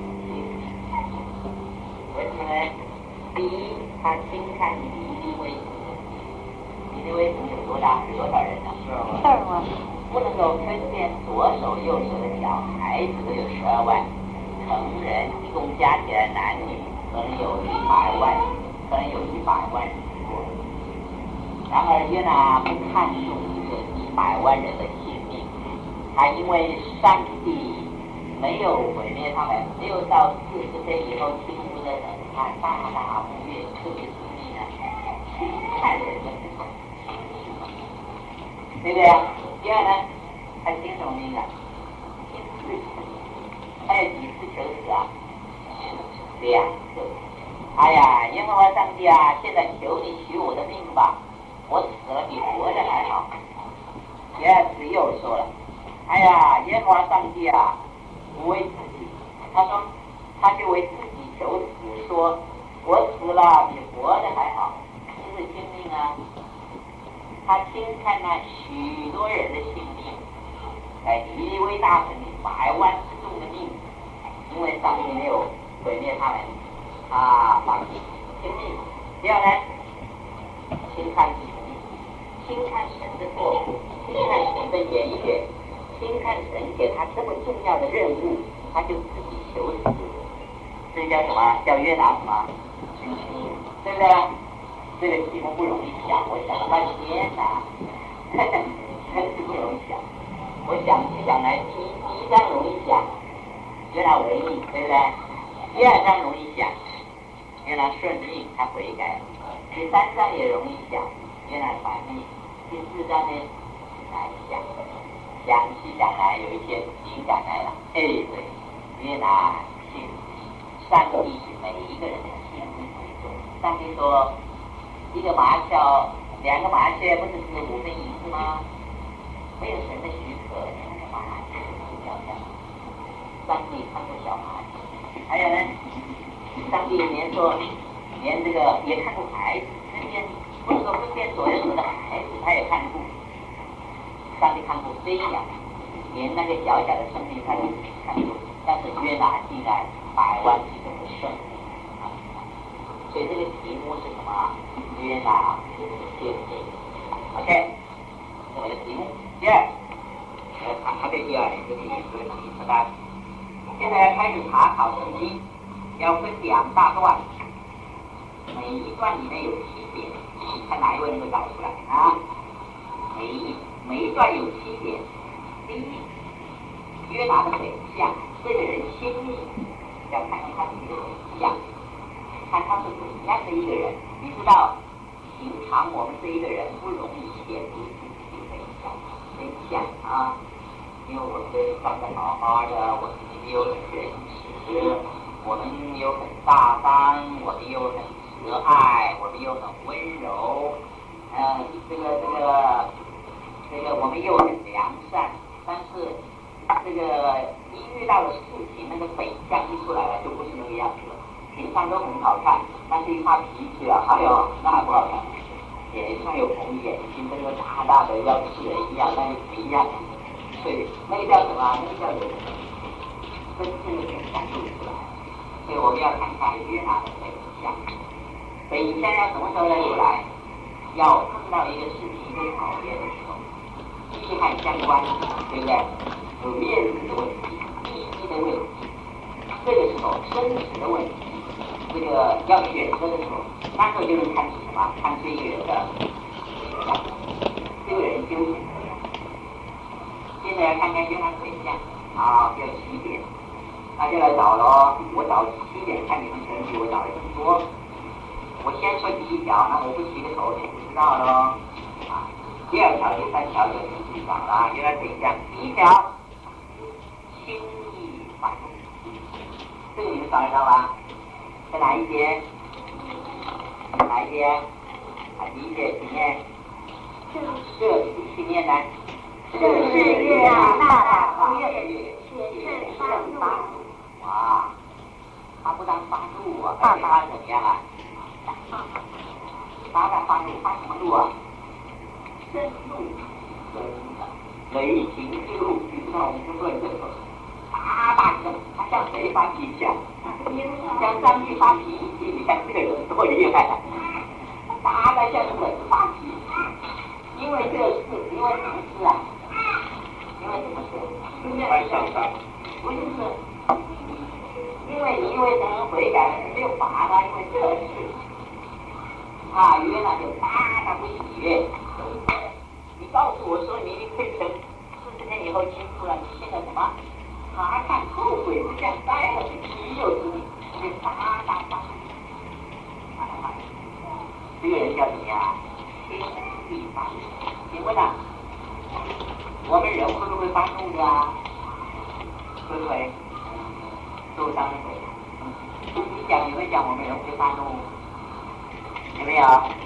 为什么呢？第一，他轻看尼尼微城，尼尼微城有多大？有多少人呢？十二万。十二万。不能够分辨左手右手的小孩子都有十二万，成人一共加起来男女可能有一百万，可能有一百万人多。然而约拿不看重这一百万人的性命，他因为上帝没有毁灭他们，只有到四十天以后听不的人，他大大不愿特别注意呢，看人的不同，对不对啊？第二呢，他听什么命啊？听次死，还有几次求死啊？两次。哎呀，耶和华上帝啊，现在求你取我的命吧，我死了比活着还好。第二次又说了，哎呀，耶和华上帝啊，我为自己，他说，他就为自己求死，说我死了比活着还好，这是亲命啊。他轻看那许多人的性命，哎，以为大神百万之众的命，因为上帝没有毁灭他们，他放弃亲命。第二呢，轻看自己，轻看神的作为，轻看神的言语，轻看神给他这么重要的任务，他就自己求死。这叫什么？叫约拿什么？对不对？这个题目不容易想，我想了半天呐，真是不容易想。我想去想来，第一第一章容易想，约拿为义，对不对？第二章容易想，约拿顺命，他悔改。第三章也容易想，约拿反逆。第四章呢，难想。想去想来，有一天灵感来了，哎，对，约拿信上帝每一个人的信心为重。上帝说，一个麻雀，两个麻雀不是值五分银子吗？没有神的许可，那个麻雀是掉下来。上帝看过小麻雀，还有呢，上帝连说，连这个也看过孩子，身边不是说身边左右手的孩子，他也看过。上帝看过飞鸟，连那个小小的生命他都看过，但是约拿竟然百万级的胜利。所以这个题目是什么？约拿信心。OK， 这个题目。第二，呃，他他对第二年这个也是提出的。现在开始查考圣经，要分两大段，每一段里面有七点，看哪一位能够找出来啊？每一每一段有七点。第一，约拿的本相，这个人心意，要看看他的本相。看他是怎样的一个人，你知道，平常我们这一个人不容易显出自己的本相，本相啊，因为我们都长得好好的，我们又很仁慈，我们又很大方，我们又很慈爱，我们又很温柔，嗯、呃，这个这个这个我们又很良善，但是这个一遇到的事情，那个本相一出来了，就不是那个样子了。平常都很好看，但是一发脾气了，哎呦，那还不好看。脸上有红眼睛，这个大大的要吃人一样，那就不一样。所以那个叫什么？那个叫人真正的本相露出来。所以我们要看看约拿的本相。本相要什么时候要有来？要碰到一个事情被考验的时候，利害相关，对不对？有面子的问题，利益的问题，这个时候生死的问题。这个要选择的时候，那时候就能看出什么？看出一个人的这个人究竟怎么样。现在要看看约拿的本相啊，要七点，那就来找咯。我找七点，看你们可能比我找的更多。我先说第一条，那我不起个头，你不知道咯。啊，第二条、第三条就自己找了，约拿本相。第一条，轻易反目，这个你们找得到吧？在哪一节？哪一节？啊，第一节请念。这一起念呢？ 这是月亮大大方月月，且是发怒。 哇，他不但发怒啊，而且他怎么样啊？大大发怒，发什么怒啊？生怒，生的，雷霆之怒，你知道我们就说这个大大声，他向谁发脾气啊？向上帝发脾气，你看这个人多厉害啊！大大向神发脾气，因为这事，因为什么事啊？因为什么事？因为向上，不是，因为你因为神悔改了，没有罚他，因为这事啊，约拿就大大不喜悦。你告诉我说你已经退成四十年以后清楚了，你现在什么？查看后悔不向灾了，岂有此理！这大大发怒，大大发怒。这个人叫怎么样？轻易发怒。请问啊，我们人会不会发怒的啊？ 对不对？受伤的鬼，你讲有没有讲我们人会发怒？有没有？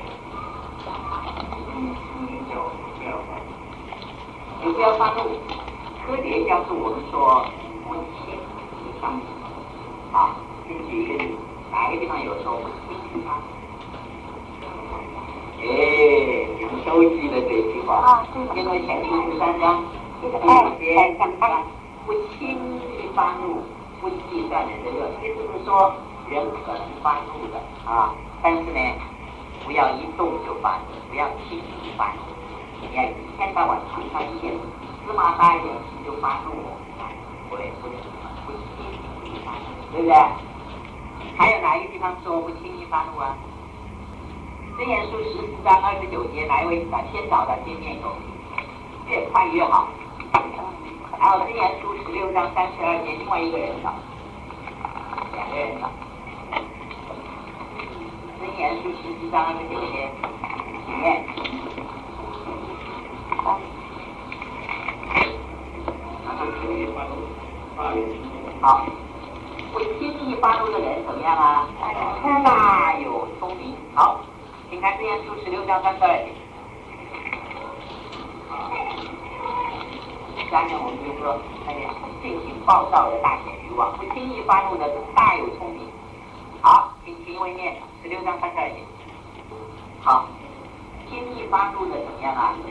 嗯嗯有有。有不要发怒？科学告诉我们说，不轻易发怒。好，先举一个例子，哪个地方有说不轻易发怒？哎，你们都记得这句话。啊，因为前书十三章第二节讲到，不轻易发怒，不计算人的恶。意思是说，人可能发怒的啊，但是呢，不要一动就发怒，不要轻易发怒，你要一天到晚常常一点芝麻大一点心就发怒，不会不不轻易发怒，对不对？还有哪一个地方说不轻易发怒啊？箴言书十四章二十九节，哪一位把先找到见面有？越快越好。然后箴言书十六章三十二节，另外一个人找，两个人找。箴言书十四章二十九节，里面。好，不轻易发怒的人怎么样啊？大有聪明。好。请看箴言书十六章三十二节。下面我们就说那个性情暴躁的大显欲望，不轻易发怒的大有聪明。好，请请为念十六章三十二节。好，轻易发怒的怎么样啊？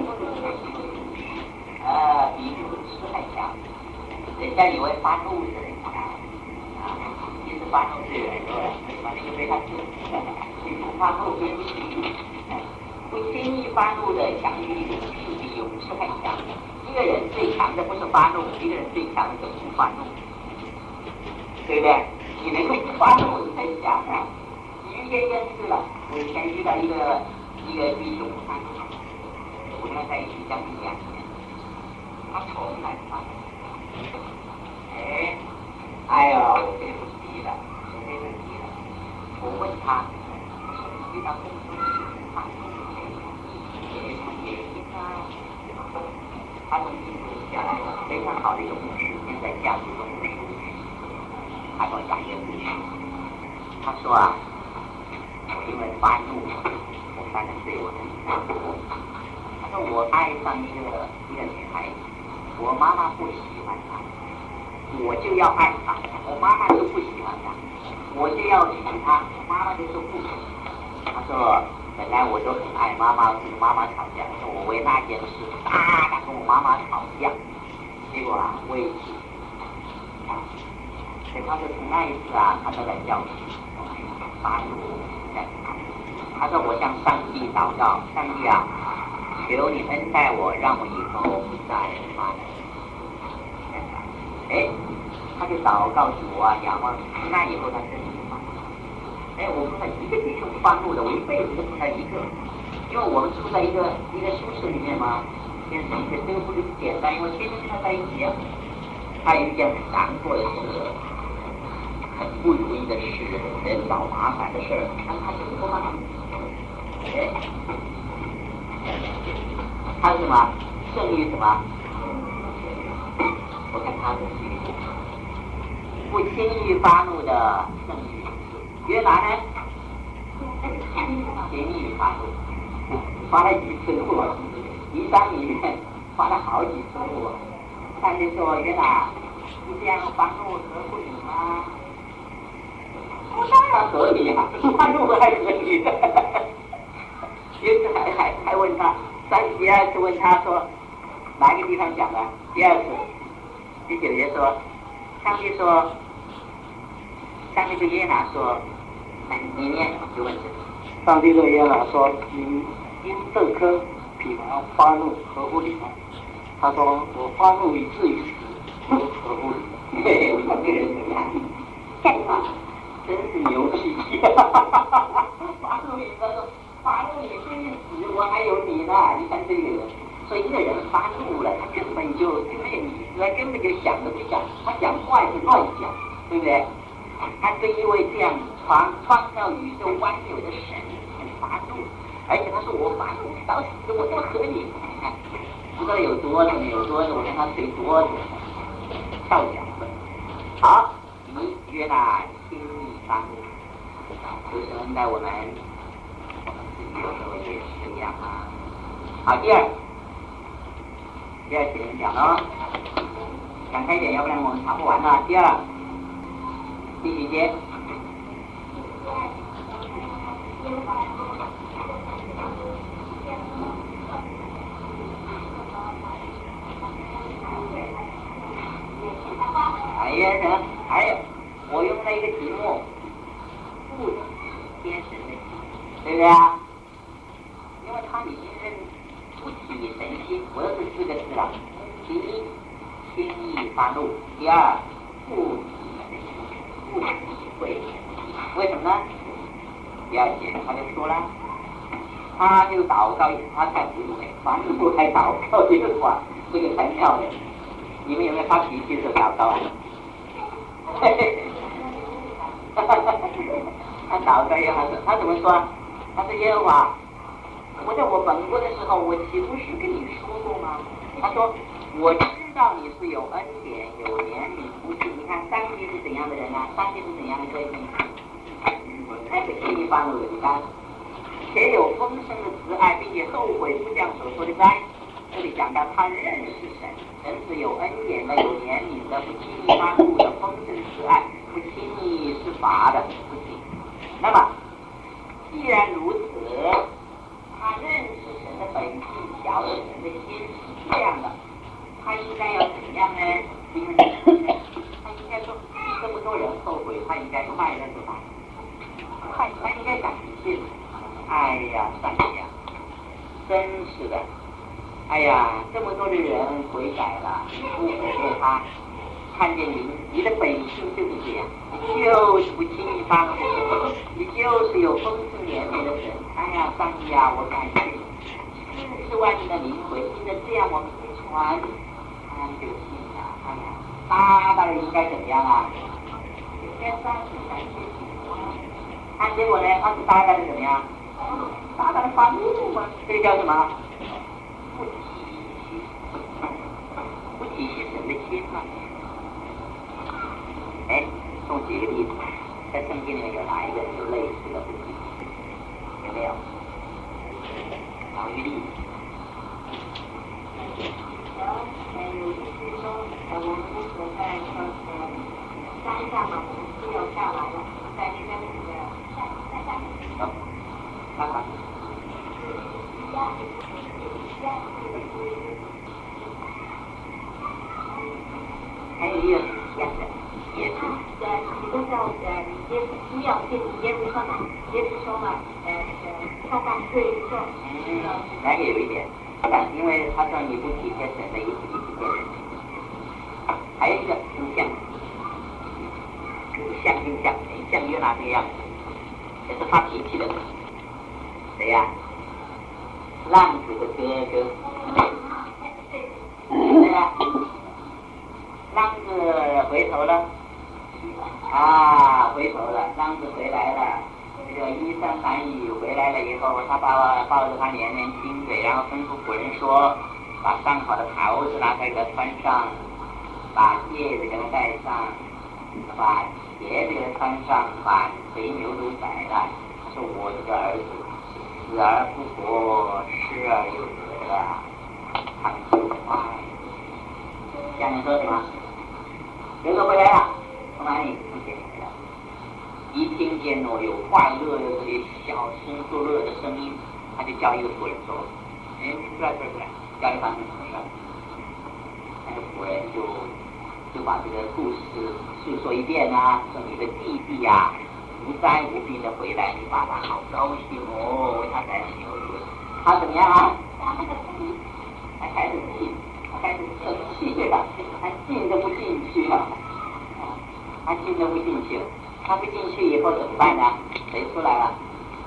呃，比武士还强。人家以为发怒的人强啊，其实发怒是人的，把那个被他治。发怒跟不轻易发怒的强于勇士比勇士还强。一个人最强的不是发怒，一个人最强的是不发怒，对不对？你能够不发怒，你太强了，你遇见一件事了。我以前遇到一个一个弟兄，他我跟他在一起将近两年，他从来不发怒。哎，哎呀，我这个不急了，我这个急了。我问他。遇到这种事情，他也也应该，他从印度下来了，非常好的一个牧师，现在家族的牧师，他跟我讲一个故事。他说啊，我因为发怒，我发生对我的伤害。他说我爱上一个一个女孩子，我妈妈不喜欢她，我就要爱她，我妈妈就不喜欢她，我就要娶她，我妈妈就说不行。他说本来我都很爱妈妈，跟妈妈吵架，说我为那件事大大跟我妈妈吵架，结果啊我也气啊，所以他说从那一次啊他都在教训发怒。他说我向上帝祷告，上帝啊求你恩待我，让我以后不再发怒。哎，他就祷告主啊，仰望从那以后他真是发怒。哎，我碰到一个弟兄发怒的，我一辈子都碰到一个，因为我们住在一个一个宿舍里面嘛，天生一个这个不就是简单，因为天天跟他在一起啊，他有一件很难过的事，很不如意的事，人找麻烦的事儿，但他就不发怒。哎，他是什么？胜于什么？我看他是不轻易发怒的胜于。约拿呢？轻易发怒，发了几次怒了？一章里面发了好几次怒。上帝说：“约拿，你这样发怒合乎理吗？”我当然合理啊，发怒还合理的。于是还还还问他，三第二次问他说哪个地方讲的？第二次第九节说，上帝说。上帝对约拿说：“你念有问题。” 上帝对约拿说：“你因这颗皮毛发怒，合乎理吗？”他说：“我发怒以至于死，合乎理。” 嘿嘿，我这个人怎么样？干嘛？真是牛气！发怒以他说发怒以至于死，我还有你呢。你看这个人，所以一个人发怒了，他根本就根本他根本就想都不想，他讲话也是乱讲，对不对？他对一位这样创创造宇宙万有的神很发怒，而且他说我发怒到死，我多合理。不知道有多的，有多的，我跟他吹多的。 跳脚的。好，你约纳亲密发怒，就是恩待我们，我们自己有时候也是这样啊。好，第二，第二节讲喽，讲开一点，要不然我们查不完了。第二，第几节？还有人，还有，我用了一个题目，不体天神的心，对不对啊？因为他已经认不体神心，我又是四个字了。第一，轻易发怒；第二，不体神心，不体会。为什么呢？第二节他就说了，他就祷告，他太糊涂了，发怒还祷告这个话，这个才妙的。你们有没有发脾气的时候祷告啊？嘿嘿嘿，他祷告耶和华，他怎么说？他说耶和华，我在我本国的时候，我岂不是跟你说过吗？他说我知道你是有恩典、有怜悯、不是。你看上帝是怎样的人啊？上帝是怎样的个性？太不轻易发怒了，你看，且有丰盛的慈爱，并且后悔不将所说的灾。这里讲到他认识神，神是有恩典的、有怜悯的，不轻易发怒的，丰盛慈爱，不轻易是罚的，不轻。那么，既然如此，他认识神的本性，晓得神的心是这样的，他应该要怎样呢？因为他应该说，这么多人后悔，他应该快乐的吧？快，他应该感谢。哎呀，上帝呀，真是的。哎呀，这么多的人悔改了，你不悔对他，看见你，你的本性就是这样，你就是不轻易发怒，你就是有丰盛怜悯的神。哎呀，上帝啊，我感谢你，四十万人的灵魂因着这样我们一传，他们就信了。哎呀，大大的应该怎么样啊？应该上帝感谢你。啊，结果呢，他是大大的怎么样？大大的发怒嘛，这个叫什么？不体恤，不体恤神的心嘛。哎，送举个例子，在圣经里面有哪一个有类似的不体恤？有没有？找一个例子。 有意思说，呃，我们那时候在呃山上嘛，我们是要下来了，在那边那个山在下面。 好，看看。还有一个样的，也是。 呃，你都叫呃耶稣要进耶路撒冷，耶稣说嘛，呃呃，他当对说。 嗯，那个有一点，因为他说你不体贴神的意思，你不贴神。还有一个更像，更像更像，像约拿这个样子，也是发脾气的。谁呀、啊？浪子的哥哥，对呀，浪子回头了，啊，回头了，浪子回来了，这个衣衫褴褛回来了以后，他抱抱着他连连亲嘴，然后吩咐仆人说，把上好的袍子拿给他穿上，把戒指给他戴上，把鞋子给他穿上，把肥牛犊宰了，他说我这个儿子。死而复活，失而又得了，他们就快。下面说什么？哥哥回来了，从哪里？从前里回来。一听见哦有欢乐的这些小声作乐的声音，他就叫一个仆人说：“哎，你出来，出来，出来！”叫一帮人出来。那个仆人就就把这个故事诉说一遍啊，说你的弟弟呀、啊。无灾无病的回来，你爸爸好高兴哦，为他在庆祝。他怎么样啊？他开始进，他开始生气了，他进都不进去了，他进都不进去了，他不进去以后怎么办呢？谁出来了？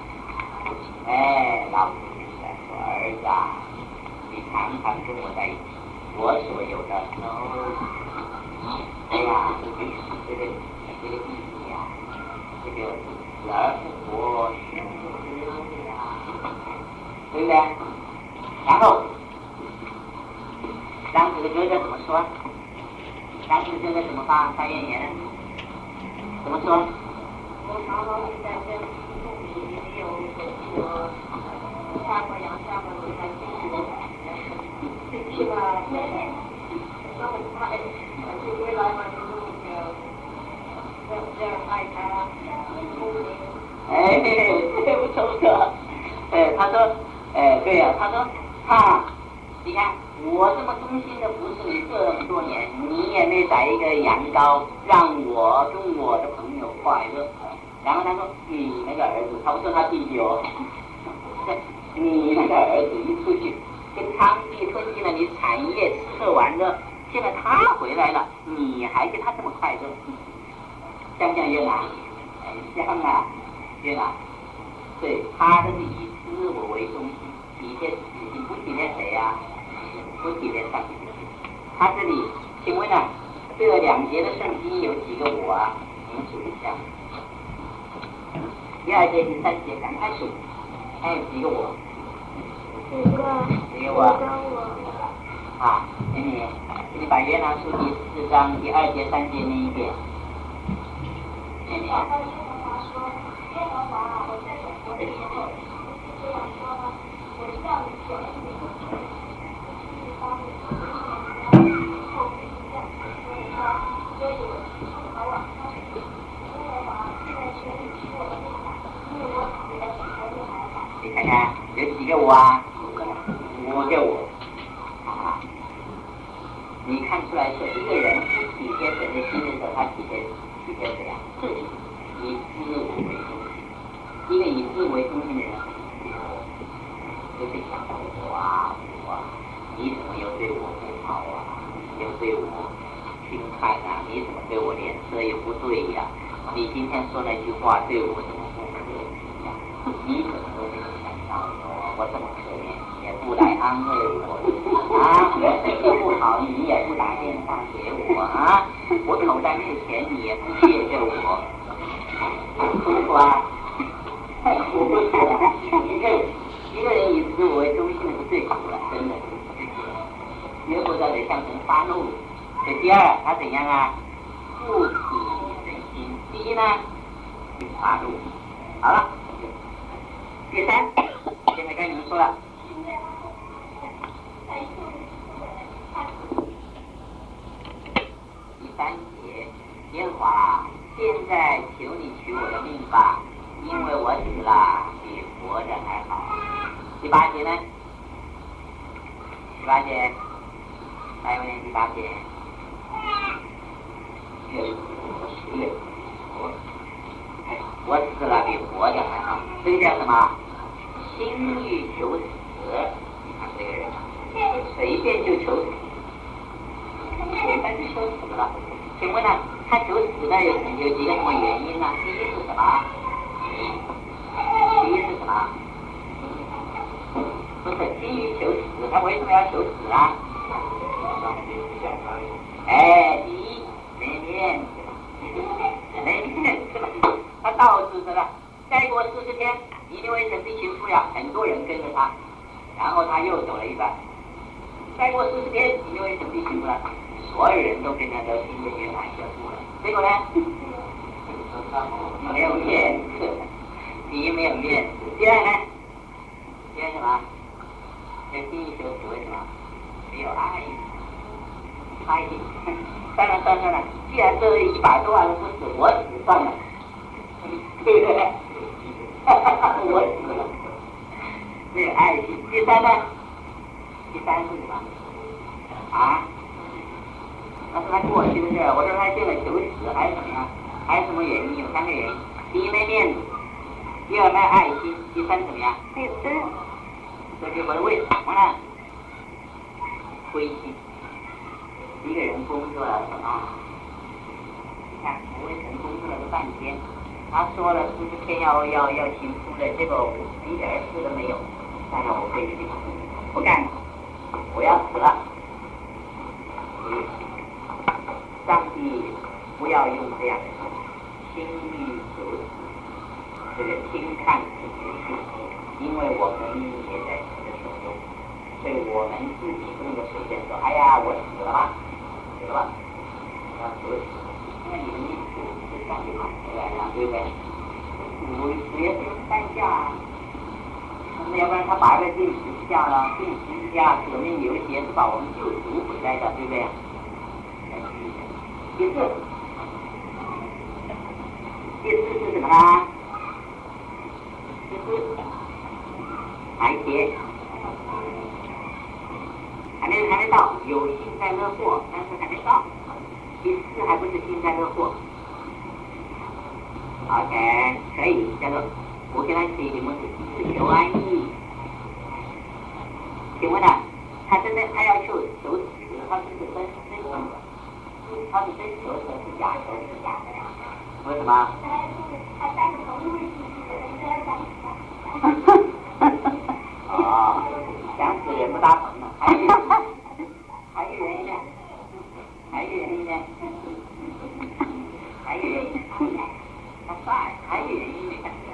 哎，老母亲出来说：“儿子啊，你常常跟我在一起，我所有的都……哎呀，这个这个这个弟弟呀。”这个死而复活，生而又得呀，对不对？然后，浪子的哥哥怎么说？ 但是这个怎么发发言言呢？怎么说？ 我常常是在跟父母也有我下过阳下过楼在跟我最起码那很快就回来嘛，就是那个这样爱他聪明。 哎，这不错不错。哎，他说，哎，对呀、啊，他说，哈，你看我这么忠心的服侍你这么多年，你也没宰一个羊羔让我跟我的朋友快乐。然后他说，你那个儿子，他不说他弟弟哦，你那个儿子一出去，跟汤地吞进了你产业，吃喝玩乐，现在他回来了，你还跟他这么快乐，像不像约拿？哎，像啊，约拿。对，他都是以自我为中心，体贴自己，不体贴谁呀、啊？不体贴上帝。他这里，请问呢、啊，这两节的圣经有几个我啊？你们数一下。第二节、第三节赶快数，还有几个我？ 五个。 几个我？ 五个我。 啊，给你，给你把约拿书第四章第二节、三节念一遍。给你。耶和华，我在我国的时候，不是这样说吗？我向你显示你的事，就是当你后悔这样说的话，所以我提出逃往他们。耶和华现在求你使我的命来，因为我死了比活着还好。你看看有几个我啊？五个，五个我啊！你看出来说一个人不体贴神的心的时候，他体贴体贴谁啊？自己，以自我为中心。一个以自为中心的人，就会想到我啊我啊，你怎么又对我不好啊？又对我轻看啊？你怎么对我脸色又不对呀、啊？你今天说那句话对我怎么不客气呀、啊？你怎么都没有想到我？我这么可怜，也不来安慰我啊！我身体不好，你也不打电话给我啊！我口袋没有钱，你也不借给我，不是吧？太苦了，一个一个人以自我为中心的是最苦了，真的。约伯在这向神发怒，这第二他怎样啊？不体人心。第一呢，发怒。好了，第三，现在该你们说了。第三节，耶和华，现在求你取我的命吧。因为我死了比活着还好。第八节呢？第八节，还有呢？第八节，我我死了比活着还好。这个叫什么？心欲求死。你看这个人，随便就求死，随便就求死了。请问呢？他求死的有有几个什么原因呢？第一是什么？第一是什么？不是基于求死，他为什么要求死啊？哎，第一没面子，没面子了。他告诉什么？再过四十天，尼尼微城必倾覆了，很多人跟着他，然后他又走了一半。再过四十天，尼尼微城必倾覆了，所有人都跟着都听着约拿宣布了。结果呢？没有面子。第一没有面子，第二呢？第二什么？要第一求死为什么？没有爱，爱心。算了算了算了，既然这一百多万人不死，我死算了，对不对？我死了，没有爱心。第三呢？第三是什么？啊？那是他过去的事。我说他现在求死还是什么呀？还有什么原因？有三个原因。第一没面子。第二没爱心，第三怎么样？没有真。这就问为什么呢？灰心。一个人工作了啊，你看我为神工作了个半天，他说了四十天要要要行出的，结果一点事都没有。当然我会去，不干了，我要死了。上帝不要用这样的心欲求死。这个轻看自己的心，因为我们也在神的手中，所以我们自己不能够随便说，哎呀，我死了吧，死了吧， 要合适，因为你的意思是感觉好回来了，对不对？五五月是当下，那要不然他把这定十字架了，定十字架革命流血是把我们救赎回来的，对不对？第四，第四是什么呢？第四，还结，还没还没到，有幸灾乐祸，但是还没到。第四还不是幸灾乐祸。OK， 可以叫做我给他写题目是自求安逸。请问呢、啊，他真的他要求求死，他是真真求的，他是真求的是假求是假的呀？为什么？哦，想死人不搭棚了，还有还有原因呢？还有原因呢？还有原因呢？他帅，还有原因没感觉？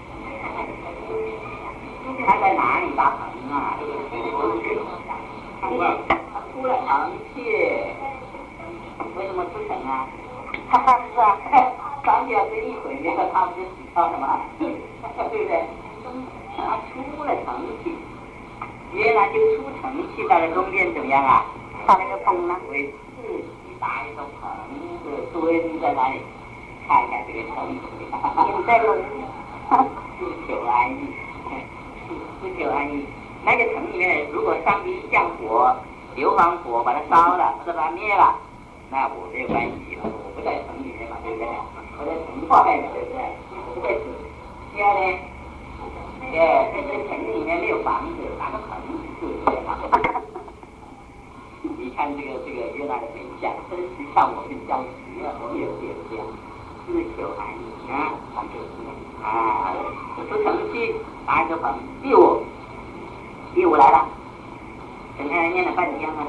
他在哪里搭棚啊？他他出了城去，为什么出城啊？哈哈，是啊，张表这一毁灭了，他不就死掉了吗？对不对？他出了城去，原来就出城去，到了中间怎么样啊？搭了个棚呢？为自己搭一个棚子，蹲在那里看看这个城市，也在弄，自求安逸，自求安逸。那个城里面，如果上帝降火，硫磺火把它烧了，或者把它灭了，那我没有关系了，我不在城里面嘛，对不对？我在城外面，对不对？我不会死。第二呢？哎，在这城里面没有房子，哪个棚子住对吧？你看这个这个约拿的本相，真是像我们教学，我们也是这样，自求安逸啊，咱就是啊，出城去搭一个棚。第五，第五来了，等下念了半天了。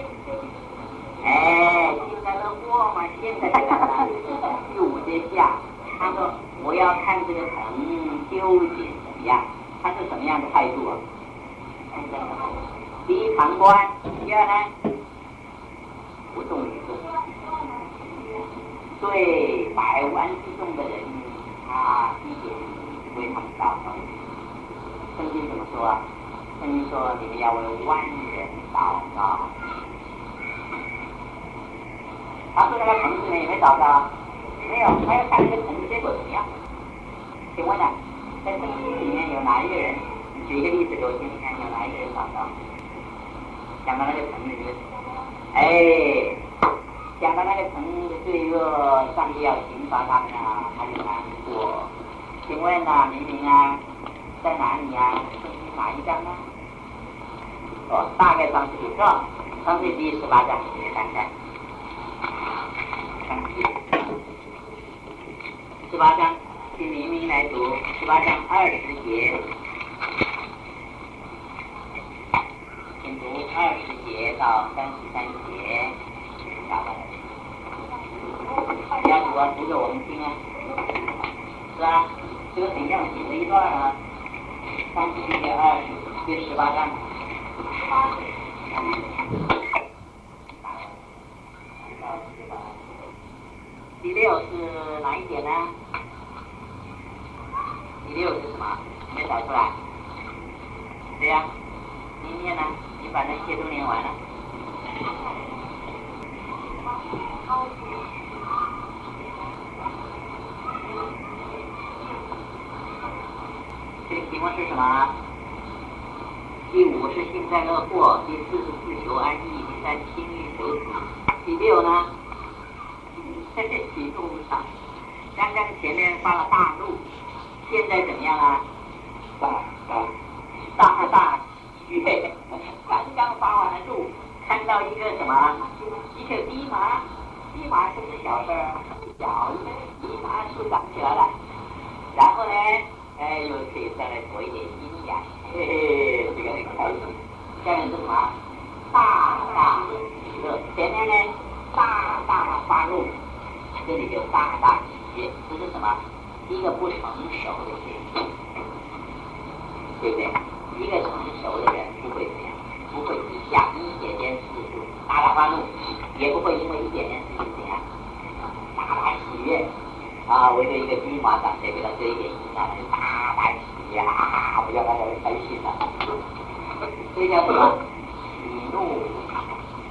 哎，幸灾乐祸嘛，现在来了。第五节下，他说我要看这个城究竟怎么样，他是什么样的态度啊？第一旁观，第二呢，不动于衷。对百万之众的人，他一点为他们祷告。圣经怎么说啊？圣经说你们要为万人祷告。他说那个城市呢也没祷告，没有，他要看这个城市结果怎么样。请问呢、啊，在圣经里面有哪一个人？你举一个例子给我听听看，有哪一个人祷告？讲到那个城里面，哎，讲到那个城的罪恶，上帝要刑罚他们啊，他就难过。请问啊，明明啊，在哪里啊？圣经哪一章呢？哦，大概上是这，上是第十八章，你看看。十八章，请明明来读十八章二十节，请读二十节到三十三节，下来。你要读啊，读给我们听啊。是啊，这个很要紧的一段啊。三十节二十，第十八章。第六是哪一点呢？第六是什么？没找出来。对呀、啊，你念呢？你把那些都念完了。这个题目是什么？第五是幸灾乐祸，第四是自求安逸，第三心欲求死，第六呢？在这启动上，刚刚前面发了大怒，现在怎么样啊？大大大大喜悦，刚刚发完了怒，看到一个什么？一个蓖麻，蓖麻是不是小事儿？小一个蓖麻树长起来了，然后呢，哎，又可以再来做一点阴阳，嘿嘿，这个很开心。下面是什么？大大喜乐，前面呢？大大发怒。这里就大大喜悦，这是什么？一个不成熟的心，对不对？一个成熟的人不会这样，不会一下一夜间四度大大发怒， 也不会因为一点点事情怎样大大喜悦啊！为了一个军马长得给他这一点影响，就大大喜悦啊！不叫大家开心了，这叫什么？喜怒无常，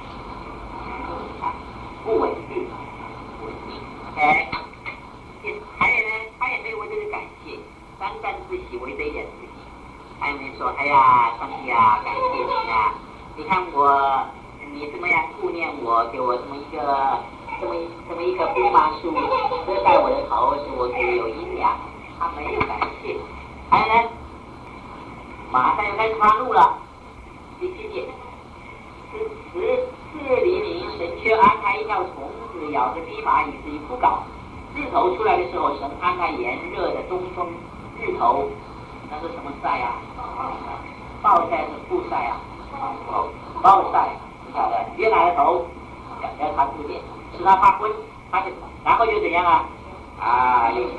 不稳定，不稳定。OK， 还有呢，他也没有为这个感谢，沾沾自喜为这一点事情。还有人说：“哎呀，上帝啊，感谢你啊！你看我，你这么样顾念我，给我这么一个，这么一这么一棵蓖麻树遮盖我的头，使我可以有阴凉。”他没有感谢。还有呢，马上又开始发怒了。第七节，是十四黎明，神却安排一条虫子咬着蓖麻，以至于枯槁。日头出来的时候，神安排炎热的东风，日头。那是什么晒啊？暴晒是暴晒啊？暴晒，晓得？约拿的头要要他注点，使他发昏，他就然后又怎样啊？啊，又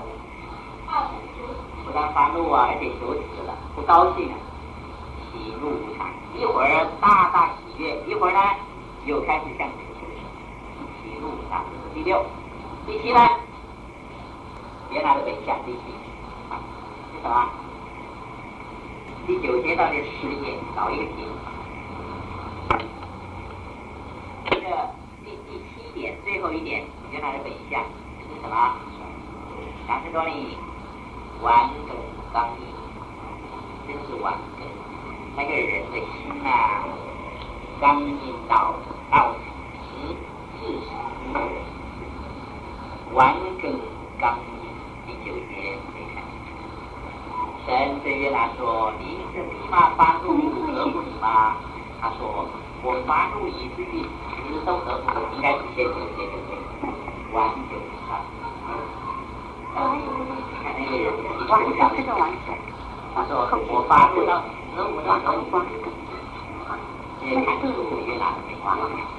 不但发怒啊，而且羞耻了，不高兴啊，喜怒无常。一会儿大大喜悦，一会儿呢又开始向主求生，喜怒无常。第六，第七呢？约拿的本相，第七是什么？第九节到第十节搞一个题目。这个第第七点最后一点，原来的本相是什么？两十多里顽梗刚毅，真是顽梗。那个人的心啊，刚硬到到实至实，顽梗刚毅。第九节没看。神对约拿说：“你这蓖麻发怒合乎你吗？”他说：“我发怒以至于其实都合乎，应该是先九节就对，完全上。”看那个人，你完全这个完全。他说：“我发怒到合乎到合乎。”这看出约拿没完，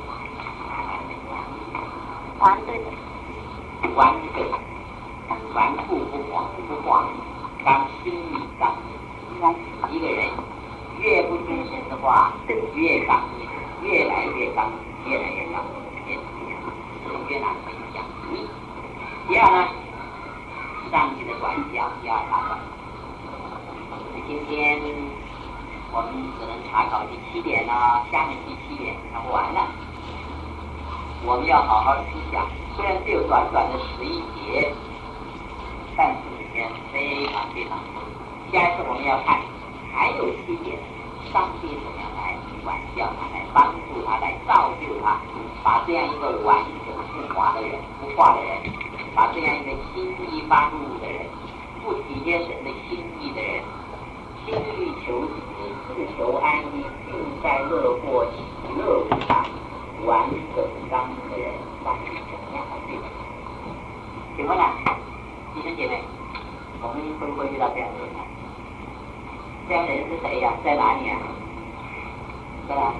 完对的，完对，顽固不慌不慌。刚心里刚硬，一个人越不听神的话，越刚硬，越来越刚硬，越来越刚硬，越越难分享。第二呢，上帝的管教第二大段。今天我们只能查考第七点呢，下面第七点看不完了。我们要好好思想，虽然只有短短的十一节，但是非常非常多。下一次我们要看还有七点，上帝怎么样来管教他，来帮助他，来造就他，把这样一个完整不化的人、不化的人，把这样一个心意发怒的人、不体贴神的心意的人，心欲求死、自求安逸、幸灾乐祸、喜乐无常、完整刚的人，上帝怎么样来对待？请问呢，弟兄姐妹？我们会不会遇到这样的人呢？这样的人是谁呀、啊？在哪里啊？在哪？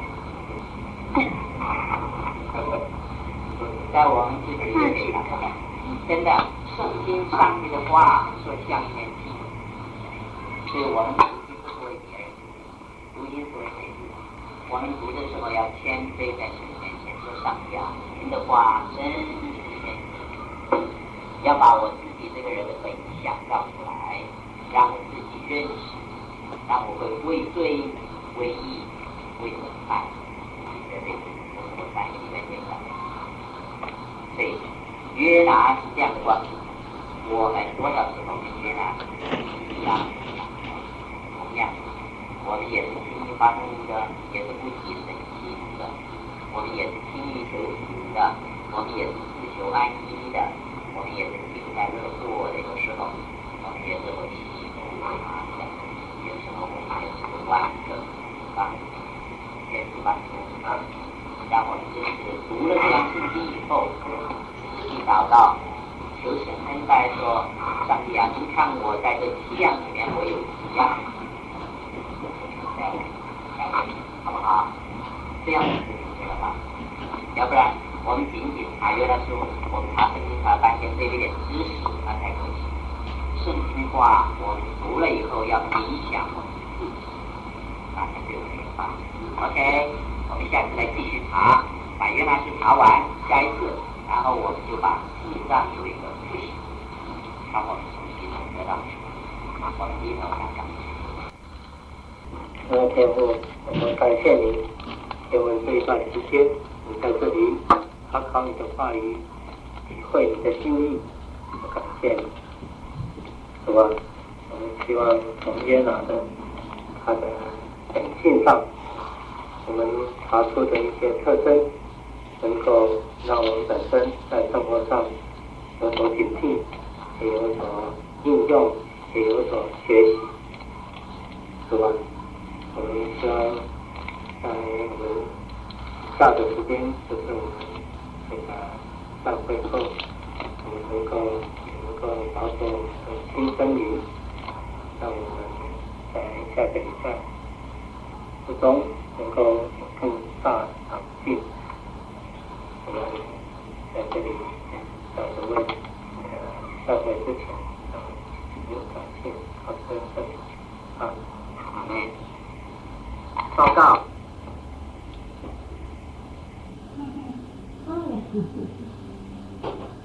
在我们自己的地方。真的，圣经上面的话说像一面镜，所以我们读经不是为别人读，读经是为谁读？我们读的时候要谦卑在神面前说：“上帝啊，您的话真是真实，要把我自己这个人的本相告出来，让我自己认识，让我会为罪、为义、为审判，这辈子我在你面前讲。”所以约拿是这样的关系，我们多少时候跟约拿一样，同样，我们也是轻易发怒的，也是不提神心的，我们也是轻易求死的，我们也是自求安逸的。我们也是幸灾乐祸的，有时候我们也是会喜怒无常的，有时候我们也是会万个啊，也是万个啊。让我们真是读了这样圣经以后，仔细祷告，求神恩待说：“上帝啊，您看我在这七样里面，我有几样？好不好？这样子就明白了吧？要不然。”我们仅仅查阅了书，我们查圣经查半天，这一点知识那太可惜。圣经的话，我们读了以后要影响我们自己，那才对我们有帮助。OK， 我们下次来继续查把原来是查完下一次，然后我们就把事实上有一个复习，然后重新得到我们第一头感想。 呃，天父，我们感谢你，给我们这一段时间，你在这里考考你的话语，体会你的心意，我感谢你，是吧？我们希望从约拿的他的本性上，我们查出的一些特征，能够让我们本身在生活上有所警惕，也有所应用，也有所学习，是吧？我们希望在我们下的时间，就是我们这个散会后，我们能够能够保守新生灵，让我们在下个礼拜之中能够有更大的长进。我们在这里在我们呃散会之前，有感谢好生生啊， 嗯。报告。 嗯，嗯。